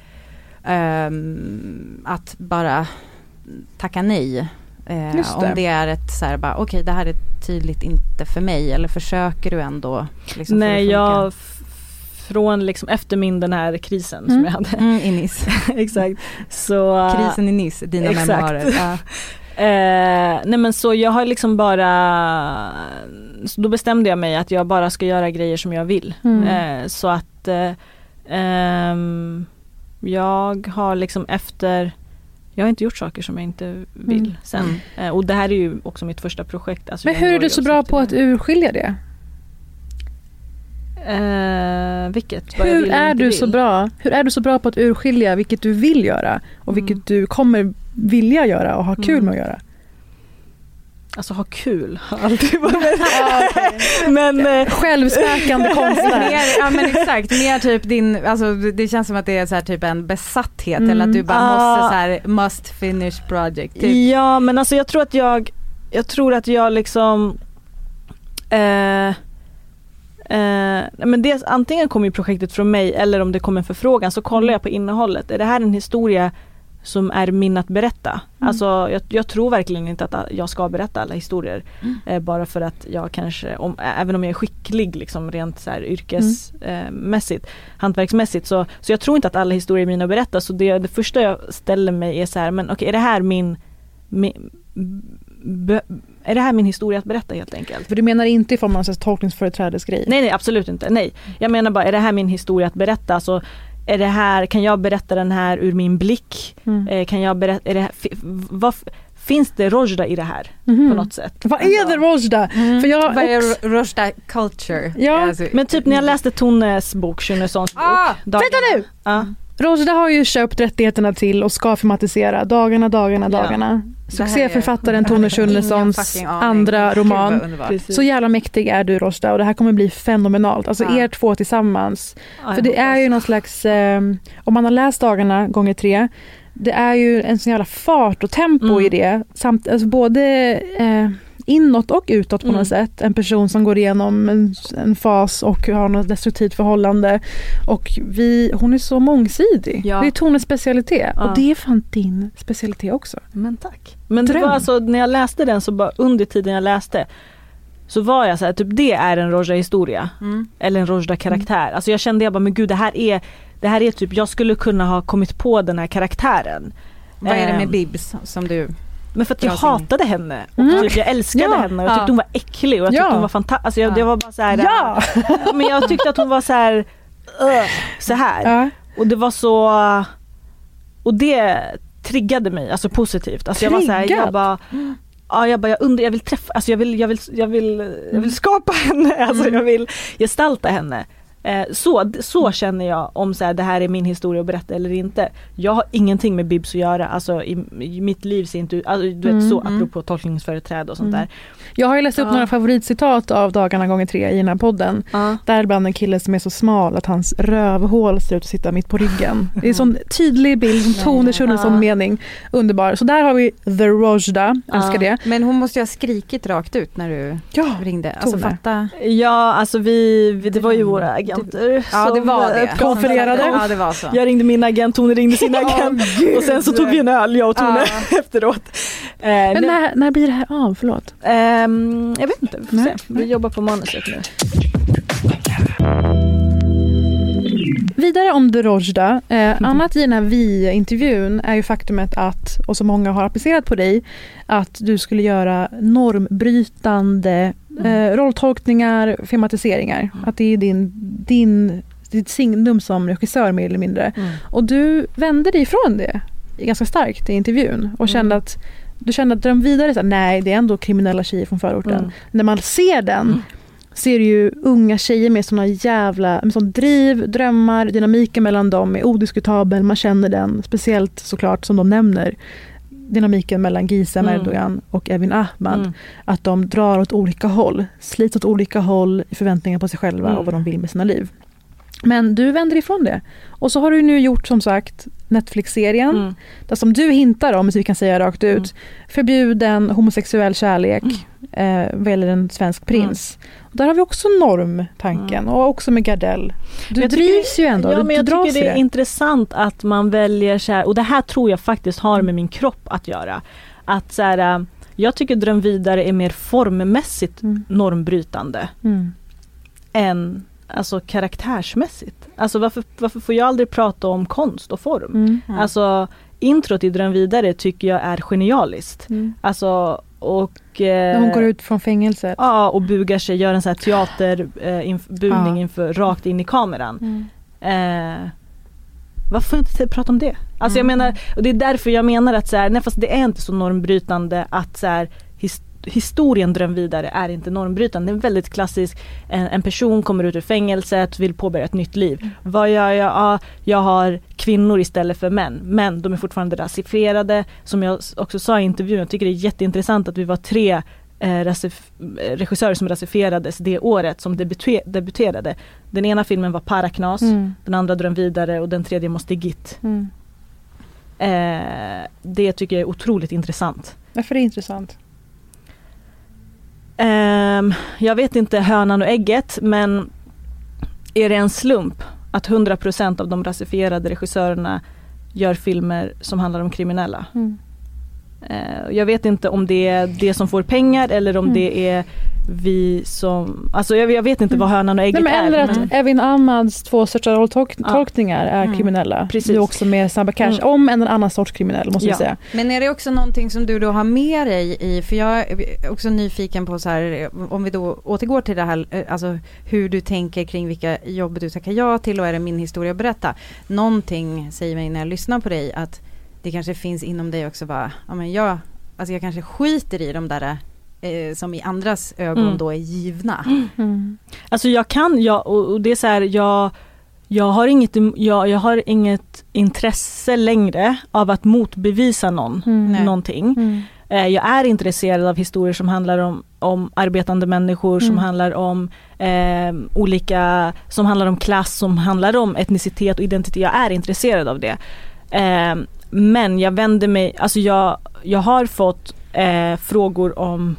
um, att bara tacka nej? Eh, Just det. om det är ett så här, bara okej, det här är tydligt inte för mig, eller försöker du ändå liksom, Nej, för att jag funka? f- från liksom efter min den här krisen Mm. som jag hade. Mm, i Nice. Exakt. Så Krisen i Nice, dina exakt. memoarer. Ja. Eh, nej men så jag har liksom bara, så då bestämde jag mig att jag bara ska göra grejer som jag vill. Mm. Eh, så att eh, ehm, jag har liksom efter, jag har inte gjort saker som jag inte vill Mm. sen. Mm. Eh, och det här är ju också mitt första projekt. Alltså Men jag hur är har du ju så också bra efter på att det. urskilja det? Eh, vilket? Vad jag Hur vill och är inte du vill. så bra? Hur är du så bra på att urskilja vilket du vill göra och vilket Mm. du kommer vilja göra och ha kul Mm. med att göra? Alltså ha kul har alltid varit. Men eh, Självspäkande konstnär. Mer, ja men exakt, mer typ din, alltså det känns som att det är så här typ en besatthet Mm. eller att du bara Ah. måste så här must finish project typ. ja, men alltså jag tror att jag jag tror att jag liksom eh, eh, men dels antingen kommer ju projektet från mig eller om det kommer en förfrågan så kollar jag på innehållet. Är det här en historia som är min att berätta? Mm. Alltså jag, jag tror verkligen inte att jag ska berätta alla historier Mm. eh, bara för att jag kanske, om, även om jag är skicklig liksom rent så här yrkesmässigt, eh, hantverksmässigt, så, så jag tror inte att alla historier är mina att berätta. Så det, det första jag ställer mig är så här, men okej, är det här min, min be, är det här min historia att berätta helt enkelt? För du menar inte i form av en tolkningsföreträdesgrej? Nej, nej, absolut inte. Nej. Jag menar bara, är det här min historia att berätta? Så är det här, kan jag berätta den här ur min blick? Mm. Eh, kan jag berätta, är det här, fi, vad, finns det Rojda i det här Mhm. på något sätt? Vad är det Rojda? Mm. För jag Vad är också... Rojda culture? Ja, Alltså, Men typ när jag läste Tones bok, Schunessons bok. Ah, Dagarna. vänta nu! Ja. Rojda har ju köpt rättigheterna till och ska filmatisera Dagarna, dagarna, Ja. dagarna. Det här är- Succéförfattaren Tone Ingen Schunessons fucking aning. andra Gud, roman. vad underbart. Precis. Så jävla mäktig är du, Rojda, och det här kommer bli fenomenalt. Alltså Ja. er två tillsammans. Ja, För det jag är hoppas. ju någon slags, eh, om man har läst Dagarna gånger tre, det är ju en sån jävla fart och tempo Mm. i det. Samt, alltså både eh, inåt och utåt på Mm. något sätt. En person som går igenom en, en fas och har något destruktivt förhållande. Och vi, hon är så mångsidig. Ja. Det är Tones specialitet. Ja. Och det är fan din specialitet också. Men tack. Men det Dröm. var alltså, när jag läste den så bara under tiden jag läste så var jag så här, typ det är en Rojda-historia. Mm. Eller en Rojda-karaktär. Alltså jag kände jag bara, men gud, det här är det här är typ, jag skulle kunna ha kommit på den här karaktären. Vad är det med Ehm, Bibs som du... Men för att jag dras in? hatade henne och Mm. typ jag älskade Ja. henne och jag Ja. tyckte hon var äcklig och jag Ja. tyckte hon var fantastisk. Alltså jag, Ja. det var bara så här, Ja! äh, men jag tyckte att hon var så här uh, så här. Ja. Och det var så, och det triggade mig alltså positivt. Alltså jag var så här, Triggat? jag bara ja, jag bara jag undrar, jag vill träffa, alltså jag vill jag vill jag vill jag vill skapa henne, alltså jag vill gestalta henne. Eh, så, så känner jag om så här, det här är min historia att berätta eller inte. Jag har ingenting med Bibs att göra. Alltså i, i mitt liv ser inte ut, alltså, du vet Mm, så mm. apropå tolkningsföreträde och sånt Mm. där. Jag har ju läst upp Ja. några favoritcitat av Dagarna gånger tre i den här podden. Ja. Däribland en kille som är så smal att hans rövhål ser ut att sitta mitt på ryggen. Det är en sån tydlig bild, som Tone Schunnesson Ja. mening. Underbar. Så där har vi The Rojda, älskar Ja. det. Men hon måste ju ha skrikit rakt ut när du Ja, ringde. Alltså Tone. fatta. Ja, alltså vi, vi det var ju våra Dröm. agenter Ja, det var det. konfererade. Ja, det var så. Jag ringde min agent, Tone ringde sin agent oh, och sen så tog vi en öl, jag och Tone ja. efteråt. Eh, Men när, när blir det här av? Förlåt. Eh, jag vet inte, vi får se. Vi jobbar på manuset nu. Vidare om Dorojda. Eh, mm. Annat i den här vi-intervjun är ju faktumet att, och så många har applicerat på dig, att du skulle göra normbrytande mm. eh, rolltolkningar, filmatiseringar. Mm. Att det är din, din, ditt signum som regissör mer eller mindre. Mm. Och du vände dig ifrån det ganska starkt i intervjun och kände mm. att du kände att Dröm vidare, så här, nej det är ändå kriminella tjejer från förorten. Mm. När man ser den mm. ser ju unga tjejer med såna jävla med sån driv, drömmar, dynamiken mellan dem är odiskutabel, man känner den, speciellt såklart som de nämner dynamiken mellan Gizem mm. Erdogan och Evin Ahmad, mm. att de drar åt olika håll, slits åt olika håll i förväntningar på sig själva mm. och vad de vill med sina liv. Men du vänder ifrån det. Och så har du nu gjort som sagt Netflix-serien mm. där som du hintar om, så vi kan säga rakt ut, mm. förbjuden homosexuell kärlek mm. eh, väljer en svensk prins. Mm. Och där har vi också normtanken mm. och också med Gardell. Du jag drivs tycker, ju ändå. Ja, du, men jag du tycker det är det. intressant att man väljer så här, och det här tror jag faktiskt har med min kropp att göra. Att så här, jag tycker Dröm vidare är mer formmässigt mm. normbrytande mm. än alltså karaktärsmässigt. Alltså varför, varför får jag aldrig prata om konst och form? Mm. Mm. Alltså introt i Dröm vidare tycker jag är genialiskt. Mm. Alltså och eh, hon går ut från fängelset. Ja, och bugar sig, gör en sån här teater eh, inf- bugning ja. inför rakt in i kameran. Mm. Eh, varför får jag inte prata om det? Alltså mm. jag menar, och det är därför jag menar att så här, nej, fast det är inte så normbrytande att så här, his- historien Dröm vidare är inte normbrytande. Det är väldigt klassisk. En, en person kommer ut ur fängelset, vill påbörja ett nytt liv. Mm. Vad gör jag? Ja, jag har kvinnor istället för män. Men de är fortfarande rasifierade. Som jag också sa i intervjun, jag tycker det är jätteintressant att vi var tre eh, rasif- regissörer som rasifierades det året som debuter- debuterade. Den ena filmen var Paraknas, mm. den andra Dröm vidare och den tredje Måste Git. Mm. Eh, det tycker jag är otroligt intressant. Varför är det intressant? Um, jag vet inte hönan och ägget, men är det en slump att hundra procent av de rasifierade regissörerna gör filmer som handlar om kriminella? Mm. Uh, jag vet inte om det är det som får pengar eller om mm. det är vi som... Alltså jag, jag vet inte vad hönan och ägget Nej, men är. Eller att men... Evin Ahmads två största rolltolkningar ja. är mm. kriminella. Precis. Du också med Snabba Cash. Mm. Om en annan sorts kriminell, måste ja. vi säga. Men är det också någonting som du då har med dig i? För jag är också nyfiken på så här, om vi då återgår till det här, alltså hur du tänker kring vilka jobb du tackar ja till, och är det min historia att berätta. Någonting säger mig när jag lyssnar på dig att det kanske finns inom dig också bara, ja men jag, alltså jag kanske skiter i de där som i andras ögon mm. då är givna. Mm. Mm. Alltså jag kan, jag, och, och det är så här, jag, jag, har inget, jag, jag har inget intresse längre av att motbevisa någon, mm. någonting. Mm. Eh, jag är intresserad av historier som handlar om, om arbetande människor, mm. som handlar om eh, olika, som handlar om klass, som handlar om etnicitet och identitet. Jag är intresserad av det. Eh, men jag vänder mig, alltså jag, jag har fått eh, frågor om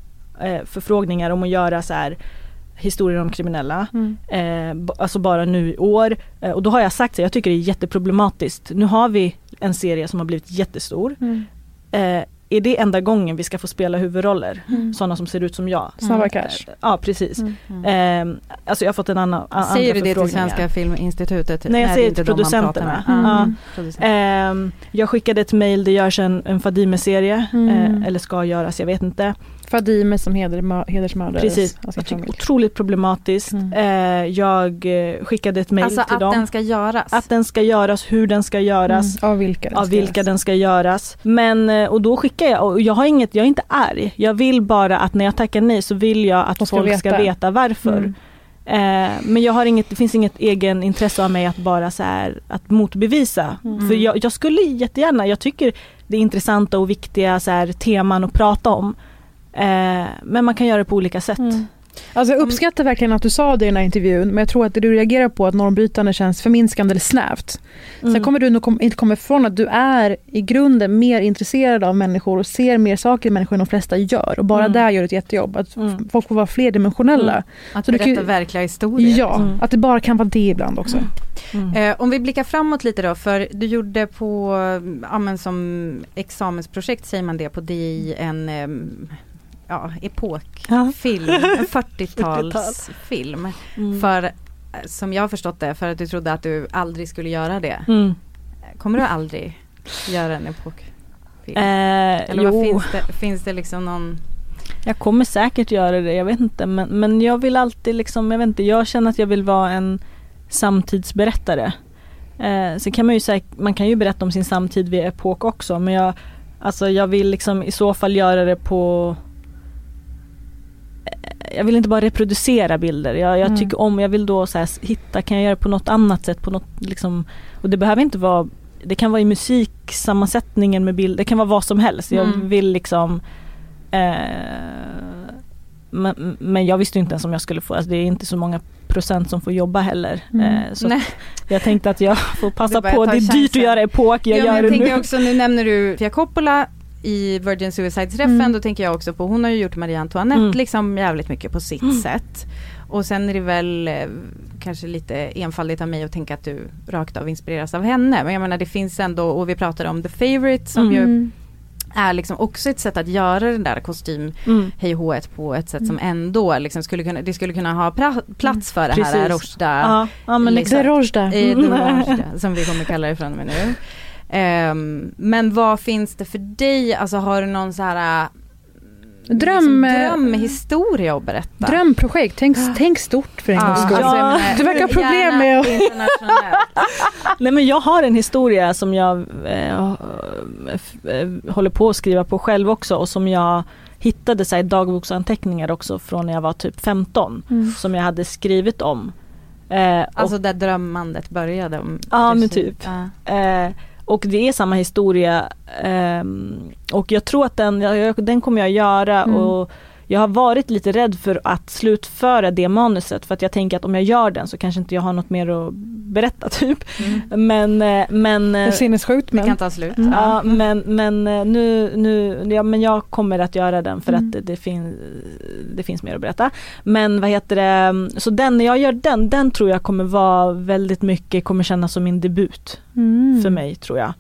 eh, förfrågningar om att göra så här historier om kriminella, mm. eh, b- alltså bara nu i år, eh, och då har jag sagt att jag tycker det är jätteproblematiskt. Nu har vi en serie som har blivit jättestor. Mm. Eh, är det enda gången vi ska få spela huvudroller? Mm. Sådana som ser ut som jag. Snabba Cash. Ja, precis. Mm. Mm. Eh, alltså jag har fått en annan a- Säger du det till Svenska Filminstitutet? Nej, jag säger till producenterna. Mm. Ja. Mm. Eh, jag skickade ett mejl, det görs en, en Fadime-serie. Mm. Eh, eller ska göras, jag vet inte. Fadime som heder, hedersmördare. Precis, jag tycker otroligt problematiskt. Mm. Eh, jag skickade ett mejl alltså till dem. Alltså att den ska göras? Att den ska göras, hur den ska göras. Mm. Av vilka den av ska, vilka göras. Den ska göras. Men, och då skickar jag, och jag har inget, jag är inte arg. Jag vill bara att när jag tackar nej så vill jag att ska folk veta. ska veta varför. Mm. Eh, men jag har inget, det finns inget egen intresse av mig att bara så här, att motbevisa. Mm. För jag, jag skulle jättegärna, jag tycker det är intressanta och viktiga så här, teman att prata om. Eh, men man kan göra det på olika sätt. Mm. Alltså jag uppskattar verkligen att du sa det i den här intervjun, men jag tror att det du reagerar på att normbrytande känns förminskande eller snävt. Mm. Sen kommer du nog kom, inte komma ifrån att du är i grunden mer intresserad av människor och ser mer saker i människor än de flesta gör. Och bara mm. där gör ett jättejobb. Att mm. folk får vara flerdimensionella. Mm. Att så berätta du kan, verkliga historier. Ja, mm. att det bara kan vara det ibland också. Mm. Mm. Eh, om vi blickar framåt lite då, för du gjorde på, ja, men som examensprojekt säger man det på D I, en eh, ja, epokfilm, ja. en fyrtiotalsfilm. Mm. För, som jag har förstått det, för att du trodde att du aldrig skulle göra det. Mm. Kommer du aldrig göra en epokfilm? Eh, Eller vad finns det, finns det liksom någon... Jag kommer säkert göra det, jag vet inte. Men, men jag vill alltid liksom, jag vet inte, jag känner att jag vill vara en samtidsberättare. Eh, så kan man ju säga, man kan ju berätta om sin samtid vid epok också, men jag, alltså jag vill liksom i så fall göra det på, eh, jag vill inte bara reproducera bilder. Jag, jag mm. tycker om, jag vill då så här, hitta, kan jag göra på något annat sätt, på något liksom, och det behöver inte vara, det kan vara i musiksammansättningen med bild, det kan vara vad som helst. Jag mm. vill liksom eh, men, men jag visste inte ens om jag skulle få, alltså det är inte så många procent som får jobba heller. Mm. Eh, så jag tänkte att jag får passa på, det är dyrt att göra epok, jag ja, gör jag det tänker nu. Också, nu nämner du Sofia Coppola i Virgin Suicides-träffen, Mm. då tänker jag också på, hon har ju gjort Marie Antoinette Mm. liksom jävligt mycket på sitt Mm. sätt. Och sen är det väl eh, kanske lite enfaldigt av mig att tänka att du rakt av inspireras av henne. Men jag menar, det finns ändå, och vi pratade om The Favourite som Mm. ju är liksom också ett sätt att göra den där kostym Mm. hej H ett på ett sätt som ändå liksom skulle kunna, det skulle kunna ha pra- plats för det här Precis. Rojda. Ja, ja, men liksom, Det Rojda. eh, det Rojda, som vi kommer kalla det från och med nu. Um, men vad finns det för dig? Alltså har du någon så här Dröm, liksom, drömhistoria att berätta? Drömprojekt, tänk, tänk stort för en Ja, gångs skull. alltså, jag menar, du verkar ha problem med att... internationellt. Nej, men jag har en historia som jag eh, f- eh, håller på att skriva på själv också, och som jag hittade så här, för att slutföra det manuset, för att jag tänker att om jag gör den så kanske inte jag har något mer att berätta typ. Men men det är sinnessjukt, men det kan ta slut. Mm. Ja, men men nu nu ja, men jag kommer att göra den för mm. att det, det finns det finns mer att berätta. Men vad heter det, så den när jag gör den den tror jag kommer vara väldigt mycket, kommer kännas som min debut mm. för mig, tror jag.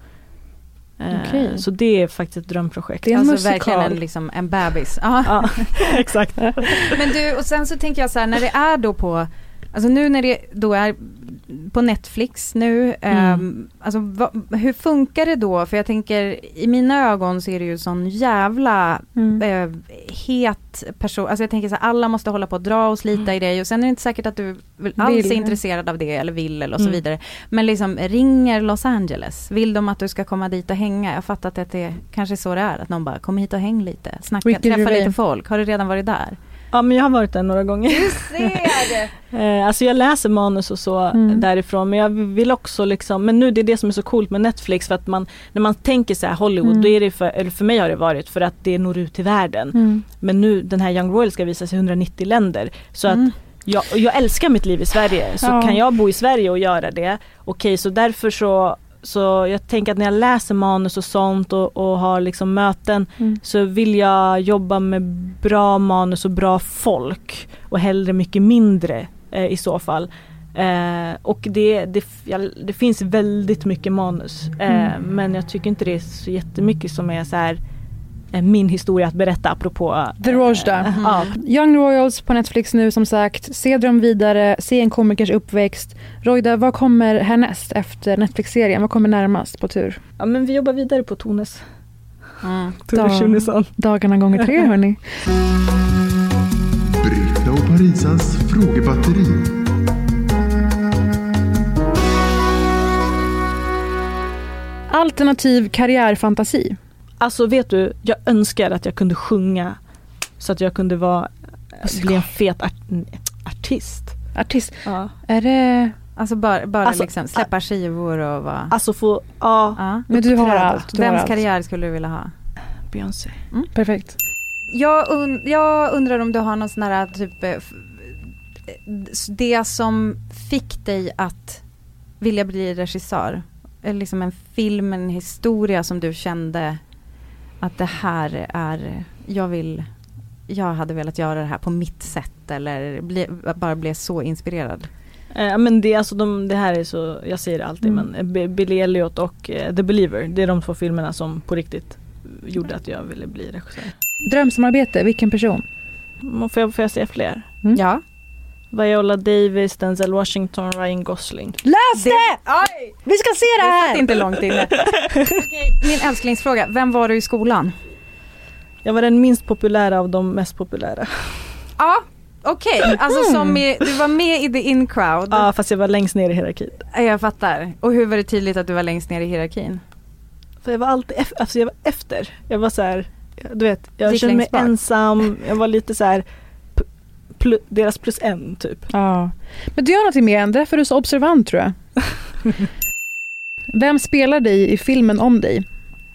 Okay. Så det är faktiskt ett drömprojekt. Det är alltså verkligen en, liksom, en bebis. Ja, exakt. Men du, och sen så tänker jag så här, när det är då på, alltså nu när det då är på Netflix nu, mm. um, alltså va, hur funkar det då? För jag tänker, i mina ögon så är det ju sån jävla mm. uh, het person, alltså jag tänker så här, alla måste hålla på att dra och slita mm. i dig, och sen är det inte säkert att du vill, alls är intresserad av det eller vill eller och så mm. vidare. Men liksom ringer Los Angeles, vill de att du ska komma dit och hänga? Jag fattar att det är kanske så det är, att någon bara, kom hit och häng lite, snacka, Ricky träffa Gervais. lite folk. Har du redan varit där? Ja, men jag har varit där några gånger. Du ser det! eh, alltså jag läser manus och så mm. därifrån, men jag vill också liksom, men nu det är det som är så coolt med Netflix, för att man, när man tänker så här Hollywood, mm. då är det för, eller för mig har det varit för att det når ut till världen. Mm. Men nu, den här Young Royal ska visas i hundranittio länder, så mm. att jag, jag älskar mitt liv i Sverige, så ja. kan jag bo i Sverige och göra det, okej, så därför så Så jag tänker att när jag läser manus och sånt och, och har liksom möten mm. så vill jag jobba med bra manus och bra folk, och hellre mycket mindre eh, i så fall. Eh, och det, det, jag, det finns väldigt mycket manus, eh, mm. men jag tycker inte det är så jättemycket som är så här eh, min historia att berätta apropå The Rojda. Eh, mm. ja. Young Royals på Netflix nu, som sagt. Se dem vidare, se en komikers uppväxt. Rojda, vad kommer härnäst efter Netflix-serien? Vad kommer närmast på tur? Ja, men vi jobbar vidare på Tones. Mm. Tone Dag, dagarna gånger tre, hörni. Britta och Parisas frågebatteri. Alternativ karriärfantasi. Alltså vet du, jag önskar att jag kunde sjunga så att jag kunde vara, bli en fet art- artist. Artist? Ja. Är det... Alltså bara, bara alltså, liksom släppa skivor och vara... Alltså få, ja. ja. Men du har allt. Du Vems har allt. karriär skulle du vilja ha? Beyoncé. Mm. Perfekt. jag, und- jag undrar om du har någon sån här typ eh, f- det som fick dig att vilja bli regissör. Eller liksom en film, en historia som du kände att det här är, jag vill, jag hade velat göra det här på mitt sätt eller bli, bara blev så inspirerad. Ja, men det, alltså de, det här är så, jag säger det alltid, mm. men B- Billy Elliot och uh, The Believer, det är de två filmerna som på riktigt gjorde att jag ville bli regissör. Drömsamarbete, vilken person? Får jag, får jag säga fler? Mm. Ja. Viola Davis, Denzel Washington, Ryan Gosling. Läs det! Aj! Vi ska se det här! Det är inte långt inne. Okej, min älsklingsfråga, vem var du i skolan? Jag var den minst populära av de mest populära. Ja, okej. Okay. Alltså som i, du var med i the in crowd. Ja, fast jag var längst ner i hierarkin. Jag fattar. Och hur var det tydligt att du var längst ner i hierarkin? För jag var alltid efter, alltså jag var efter. Jag var så här, du vet, jag kände mig ensam. Jag var lite så här p- pl- deras plus en typ. Ja. Men du gör någonting med en, därför är du så observant tror jag. Vem spelar dig i filmen om dig?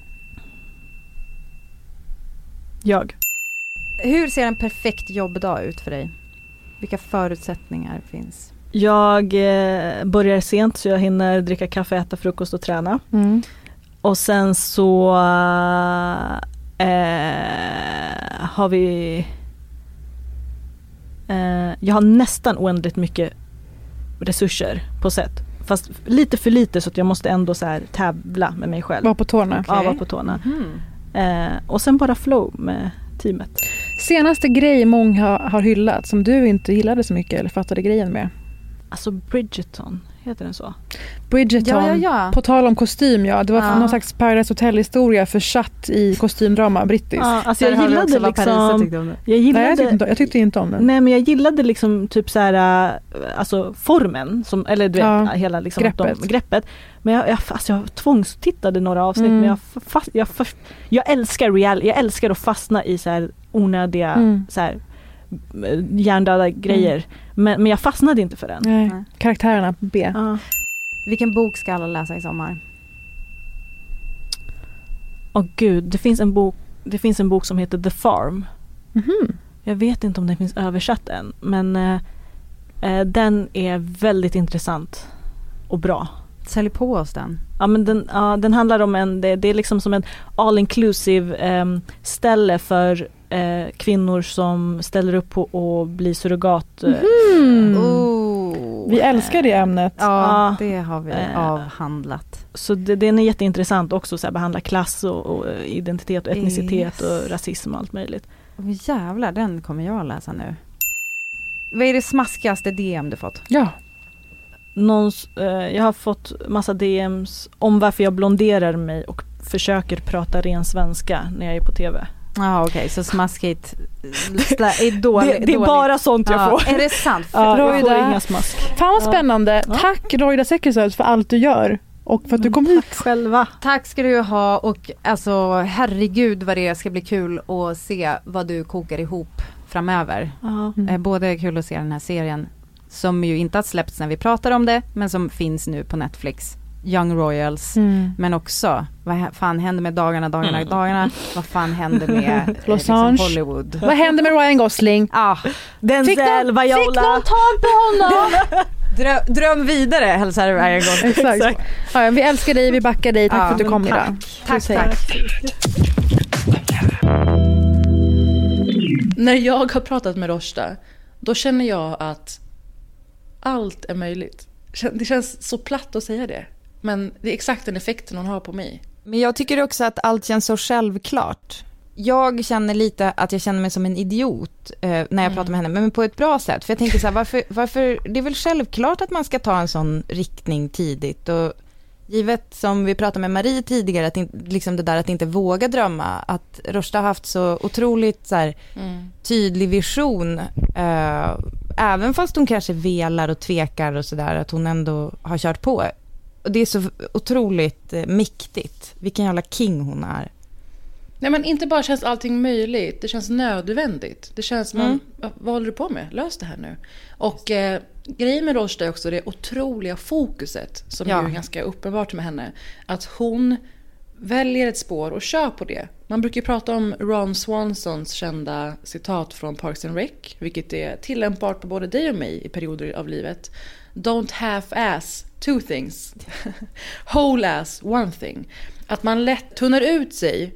Jag. Hur ser en perfekt jobbdag ut för dig? Vilka förutsättningar finns? Jag eh, börjar sent så jag hinner dricka kaffe, äta frukost och träna. Mm. Och sen så eh, har vi eh, jag har nästan oändligt mycket resurser på sätt. Fast lite för lite så att jag måste ändå så här tävla med mig själv. Var på tårna. Okay. Ja, var på tårna. Mm. Eh, och sen bara flow med teamet. Senaste grej många har hyllat som du inte gillade så mycket eller fattade grejen med? Alltså Bridgerton, heter den så? Bridgerton, ja, ja, ja. På tal om kostym, ja. Det var ja. någon slags Paradise Hotel-historia försatt i kostymdrama, brittiskt. Ja, alltså jag gillade liksom... Jag, gillade, nej, jag, tyckte inte, jag tyckte inte om den. Nej, men jag gillade liksom typ så här, alltså formen, som, eller du vet, ja, hela liksom greppet. De, greppet. Men jag, jag, alltså jag tvångstittade några avsnitt, mm. men jag, fast, jag, jag, jag älskar real, jag älskar att fastna i så här onödiga, mm. så här hjärndöda grejer. Mm. Men, men jag fastnade inte för den. Nej. Nej. Karaktärerna B. Ja. Vilken bok ska alla läsa i sommar? Åh gud, det finns en bok, det finns en bok som heter The Farm. Mm-hmm. Jag vet inte om den finns översatt än, men eh, den är väldigt intressant och bra. Sälj på oss den. Ja, men den, ja, den handlar om en, det, det är liksom som en all inclusive eh, ställe för eh, kvinnor som ställer upp på att bli surrogat. Eh, mm. oh. Vi älskar det ämnet. Ja, det har vi eh, avhandlat. Så det, den är jätteintressant också, så här, behandla klass och, och identitet och etnicitet yes. och rasism och allt möjligt. Oh, jävlar, den kommer jag att läsa nu. Vad är det smaskigaste D M du fått? Ja. Någons, eh, jag har fått massa D Ms om varför jag blonderar mig och försöker prata ren svenska när jag är på tv. Ja, ah, okej, okay. Så smaskigt är dåligt. Det, det är bara sånt jag ah, får. Är det sant? Ja, jag får inga smask. Fan vad spännande. Ja. Tack Roida Säkersöd för allt du gör och för att du kom hit. Tack själva. Tack ska du ha, och alltså herregud vad det ska bli kul att se vad du kokar ihop framöver. Mm. Både kul att se den här serien som ju inte har släppts när vi pratar om det, men som finns nu på Netflix. Young Royals, mm. men också vad fan händer med dagarna, dagarna, mm. dagarna, vad fan händer med Los eh, liksom Hollywood. Vad händer med Ryan Gosling? Ah, Denzel, Viola. Fick någon tag på honom? Dröm, dröm vidare, hälsar Ryan Gosling. Exakt. Ja, vi älskar dig, vi backar dig. Tack ah, för att du kom idag. Tack, tack. tack. När jag har pratat med Roshda, då känner jag att allt är möjligt. Det känns så platt att säga det. Men det är exakt den effekten hon har på mig. Men jag tycker också att allt känns så självklart. Jag känner lite att jag känner mig som en idiot eh, när jag mm. pratar med henne. Men på ett bra sätt. För jag tänker så här, varför, varför, det är väl självklart att man ska ta en sån riktning tidigt. Och givet som vi pratade med Marie tidigare, att in, liksom det där att inte våga drömma. Att Roshda har haft så otroligt så här, mm. tydlig vision. Eh, även fast hon kanske velar och tvekar och sådär. Att hon ändå har kört på. Och det är så otroligt eh, mäktigt. Vilken jävla king hon är. Nej, men inte bara känns allting möjligt. Det känns nödvändigt. Det känns som, mm. man, vad håller du på med? Lös det här nu. Och eh, grejen med Roshda är också det otroliga fokuset som ja. är ganska uppenbart med henne. Att hon väljer ett spår och kör på det. Man brukar prata om Ron Swansons kända citat från Parks and Rec, vilket är tillämpbart på både dig och mig i perioder av livet. Don't half-ass two things. Whole-ass one thing. Att man lätt tunnar ut sig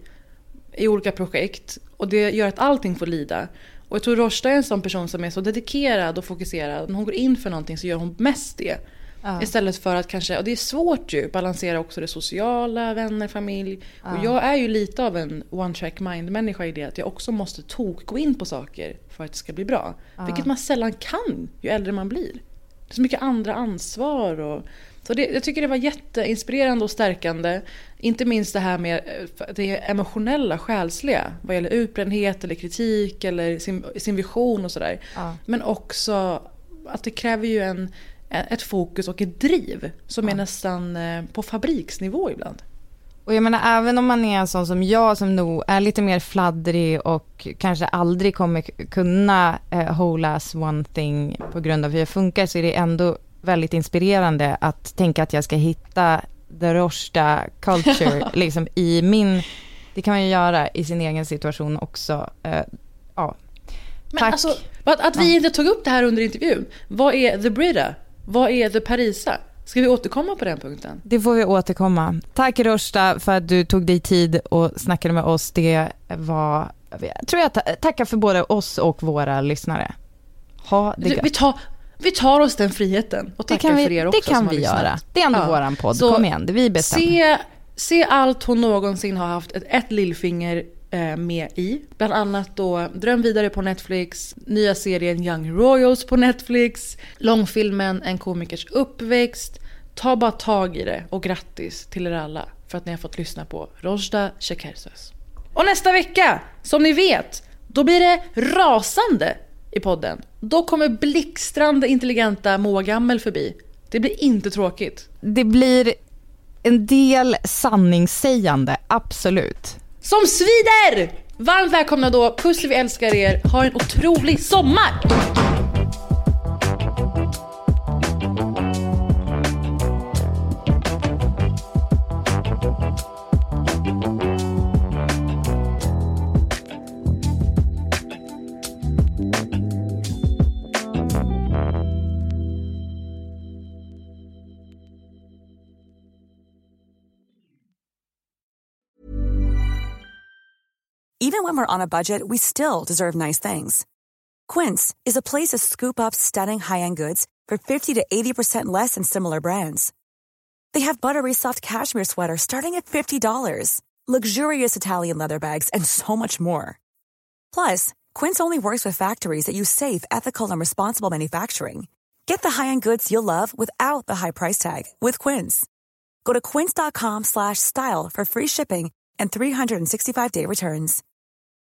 i olika projekt och det gör att allting får lida. Och jag tror Roshda är en sån person som är så dedikerad och fokuserad. När hon går in för någonting så gör hon mest det. Ja. Istället för att kanske, och det är svårt ju, balansera också det sociala, vänner, familj. Ja. Och jag är ju lite av en one-track mind-människa i det att jag också måste tok gå in på saker för att det ska bli bra. Ja. Vilket man sällan kan ju äldre man blir. Det är så mycket andra ansvar. Och, så det, jag tycker det var jätteinspirerande och stärkande. Inte minst det här med det emotionella, själsliga. Vad gäller utbrändhet eller kritik eller sin, sin vision och sådär. Ja. Men också att det kräver ju en ett fokus och ett driv som ja. är nästan på fabriksnivå ibland. Och jag menar, även om man är en sån som jag som nog är lite mer fladdrig och kanske aldrig kommer kunna uh, whole as one thing på grund av hur jag funkar, så är det ändå väldigt inspirerande att tänka att jag ska hitta the Roshda culture liksom i min, det kan man ju göra i sin egen situation också. Uh, ja. Men tack. Alltså, att, att vi ja. inte tog upp det här under intervjun. Vad är the Brita? Vad är the Parisa? Ska vi återkomma på den punkten? Det får vi återkomma. Tack Roshda för att du tog dig tid och snackade med oss. Det var, jag tror jag tackar för både oss och våra lyssnare. Ha det vi, tar, vi tar oss den friheten och tackar vi, för er också. Det kan vi göra. Det är ändå ja. våran podd. Så kom igen, det vi bestämmer. Se, se allt hon någonsin har haft ett, ett lillfinger med i. Bland annat då Dröm vidare på Netflix, nya serien Young Royals på Netflix, långfilmen En komikers uppväxt. Ta bara tag i det och grattis till er alla för att ni har fått lyssna på Roshda Shekersöz. Och nästa vecka, som ni vet, då blir det rasande i podden. Då kommer blixtrande intelligenta Moa Gammel förbi. Det blir inte tråkigt. Det blir en del sanningssägande, absolut. Som svider! Varmt välkomna då. Puss, vi älskar er. Ha en otrolig sommar! Even when we're on a budget, we still deserve nice things. Quince is a place to scoop up stunning high-end goods for fifty to eighty percent less than similar brands. They have buttery soft cashmere sweaters starting at fifty dollars, luxurious Italian leather bags, and so much more. Plus, Quince only works with factories that use safe, ethical, and responsible manufacturing. Get the high-end goods you'll love without the high price tag with Quince. Go to quince dot com slash style for free shipping and three sixty-five day returns.